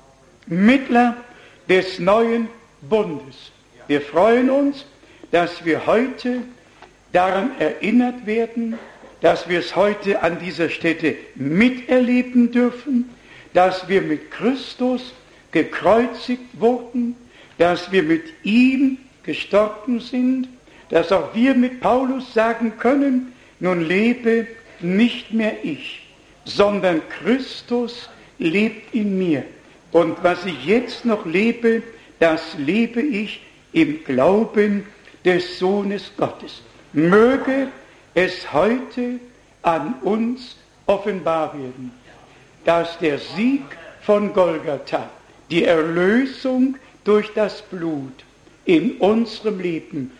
Mittler des neuen Bundes. Wir freuen uns, dass wir heute daran erinnert werden, dass wir es heute an dieser Stätte miterleben dürfen, dass wir mit Christus gekreuzigt wurden, dass wir mit ihm gestorben sind, dass auch wir mit Paulus sagen können, nun lebe nicht mehr ich, sondern Christus lebt in mir. Und was ich jetzt noch lebe, das lebe ich im Glauben des Sohnes Gottes. Möge es heute an uns offenbar werden, dass der Sieg von Golgatha, die Erlösung durch das Blut in unserem Leben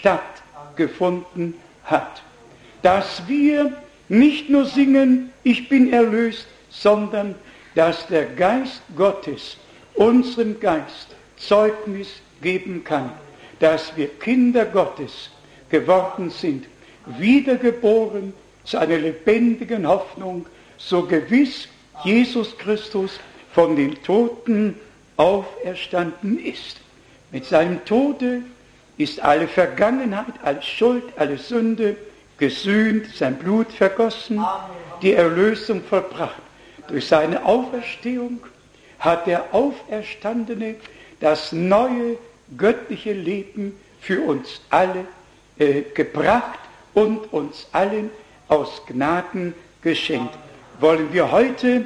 stattgefunden hat. Dass wir nicht nur singen, ich bin erlöst, sondern dass der Geist Gottes unserem Geist Zeugnis geben kann, dass wir Kinder Gottes geworden sind, wiedergeboren zu einer lebendigen Hoffnung, so gewiss Jesus Christus von den Toten auferstanden ist. Mit seinem Tode ist alle Vergangenheit, alle Schuld, alle Sünde gesühnt, sein Blut vergossen, die Erlösung vollbracht. Durch seine Auferstehung hat der Auferstandene das neue göttliche Leben für uns alle äh, gebracht und uns allen aus Gnaden geschenkt. Wollen wir heute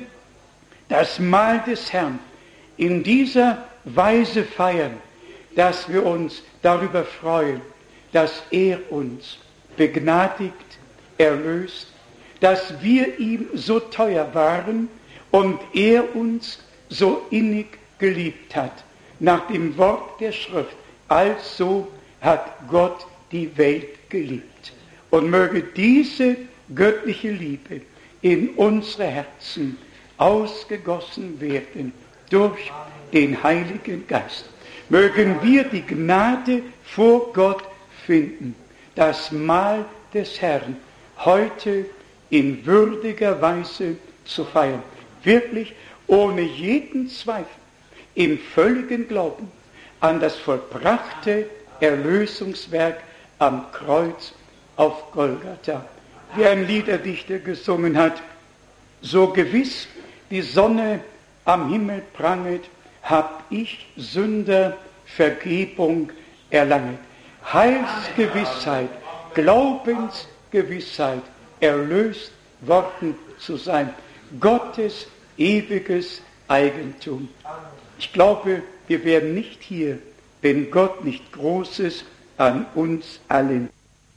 das Mahl des Herrn in dieser Weise feiern, dass wir uns darüber freuen, dass er uns begnadigt, erlöst, dass wir ihm so teuer waren und er uns so innig geliebt hat. Nach dem Wort der Schrift, also hat Gott die Welt geliebt. Und möge diese göttliche Liebe in unsere Herzen ausgegossen werden durch den Heiligen Geist. Mögen wir die Gnade vor Gott finden, das Mahl des Herrn heute in würdiger Weise zu feiern. Wirklich ohne jeden Zweifel, im völligen Glauben an das vollbrachte Erlösungswerk am Kreuz auf Golgatha. Wie ein Liederdichter gesungen hat, so gewiss die Sonne am Himmel pranget, hab ich Sünder Vergebung erlanget. Heilsgewissheit, Glaubensgewissheit, erlöst worden zu sein. Gottes ewiges Eigentum. Ich glaube, wir wären nicht hier, wenn Gott nicht Großes an uns allen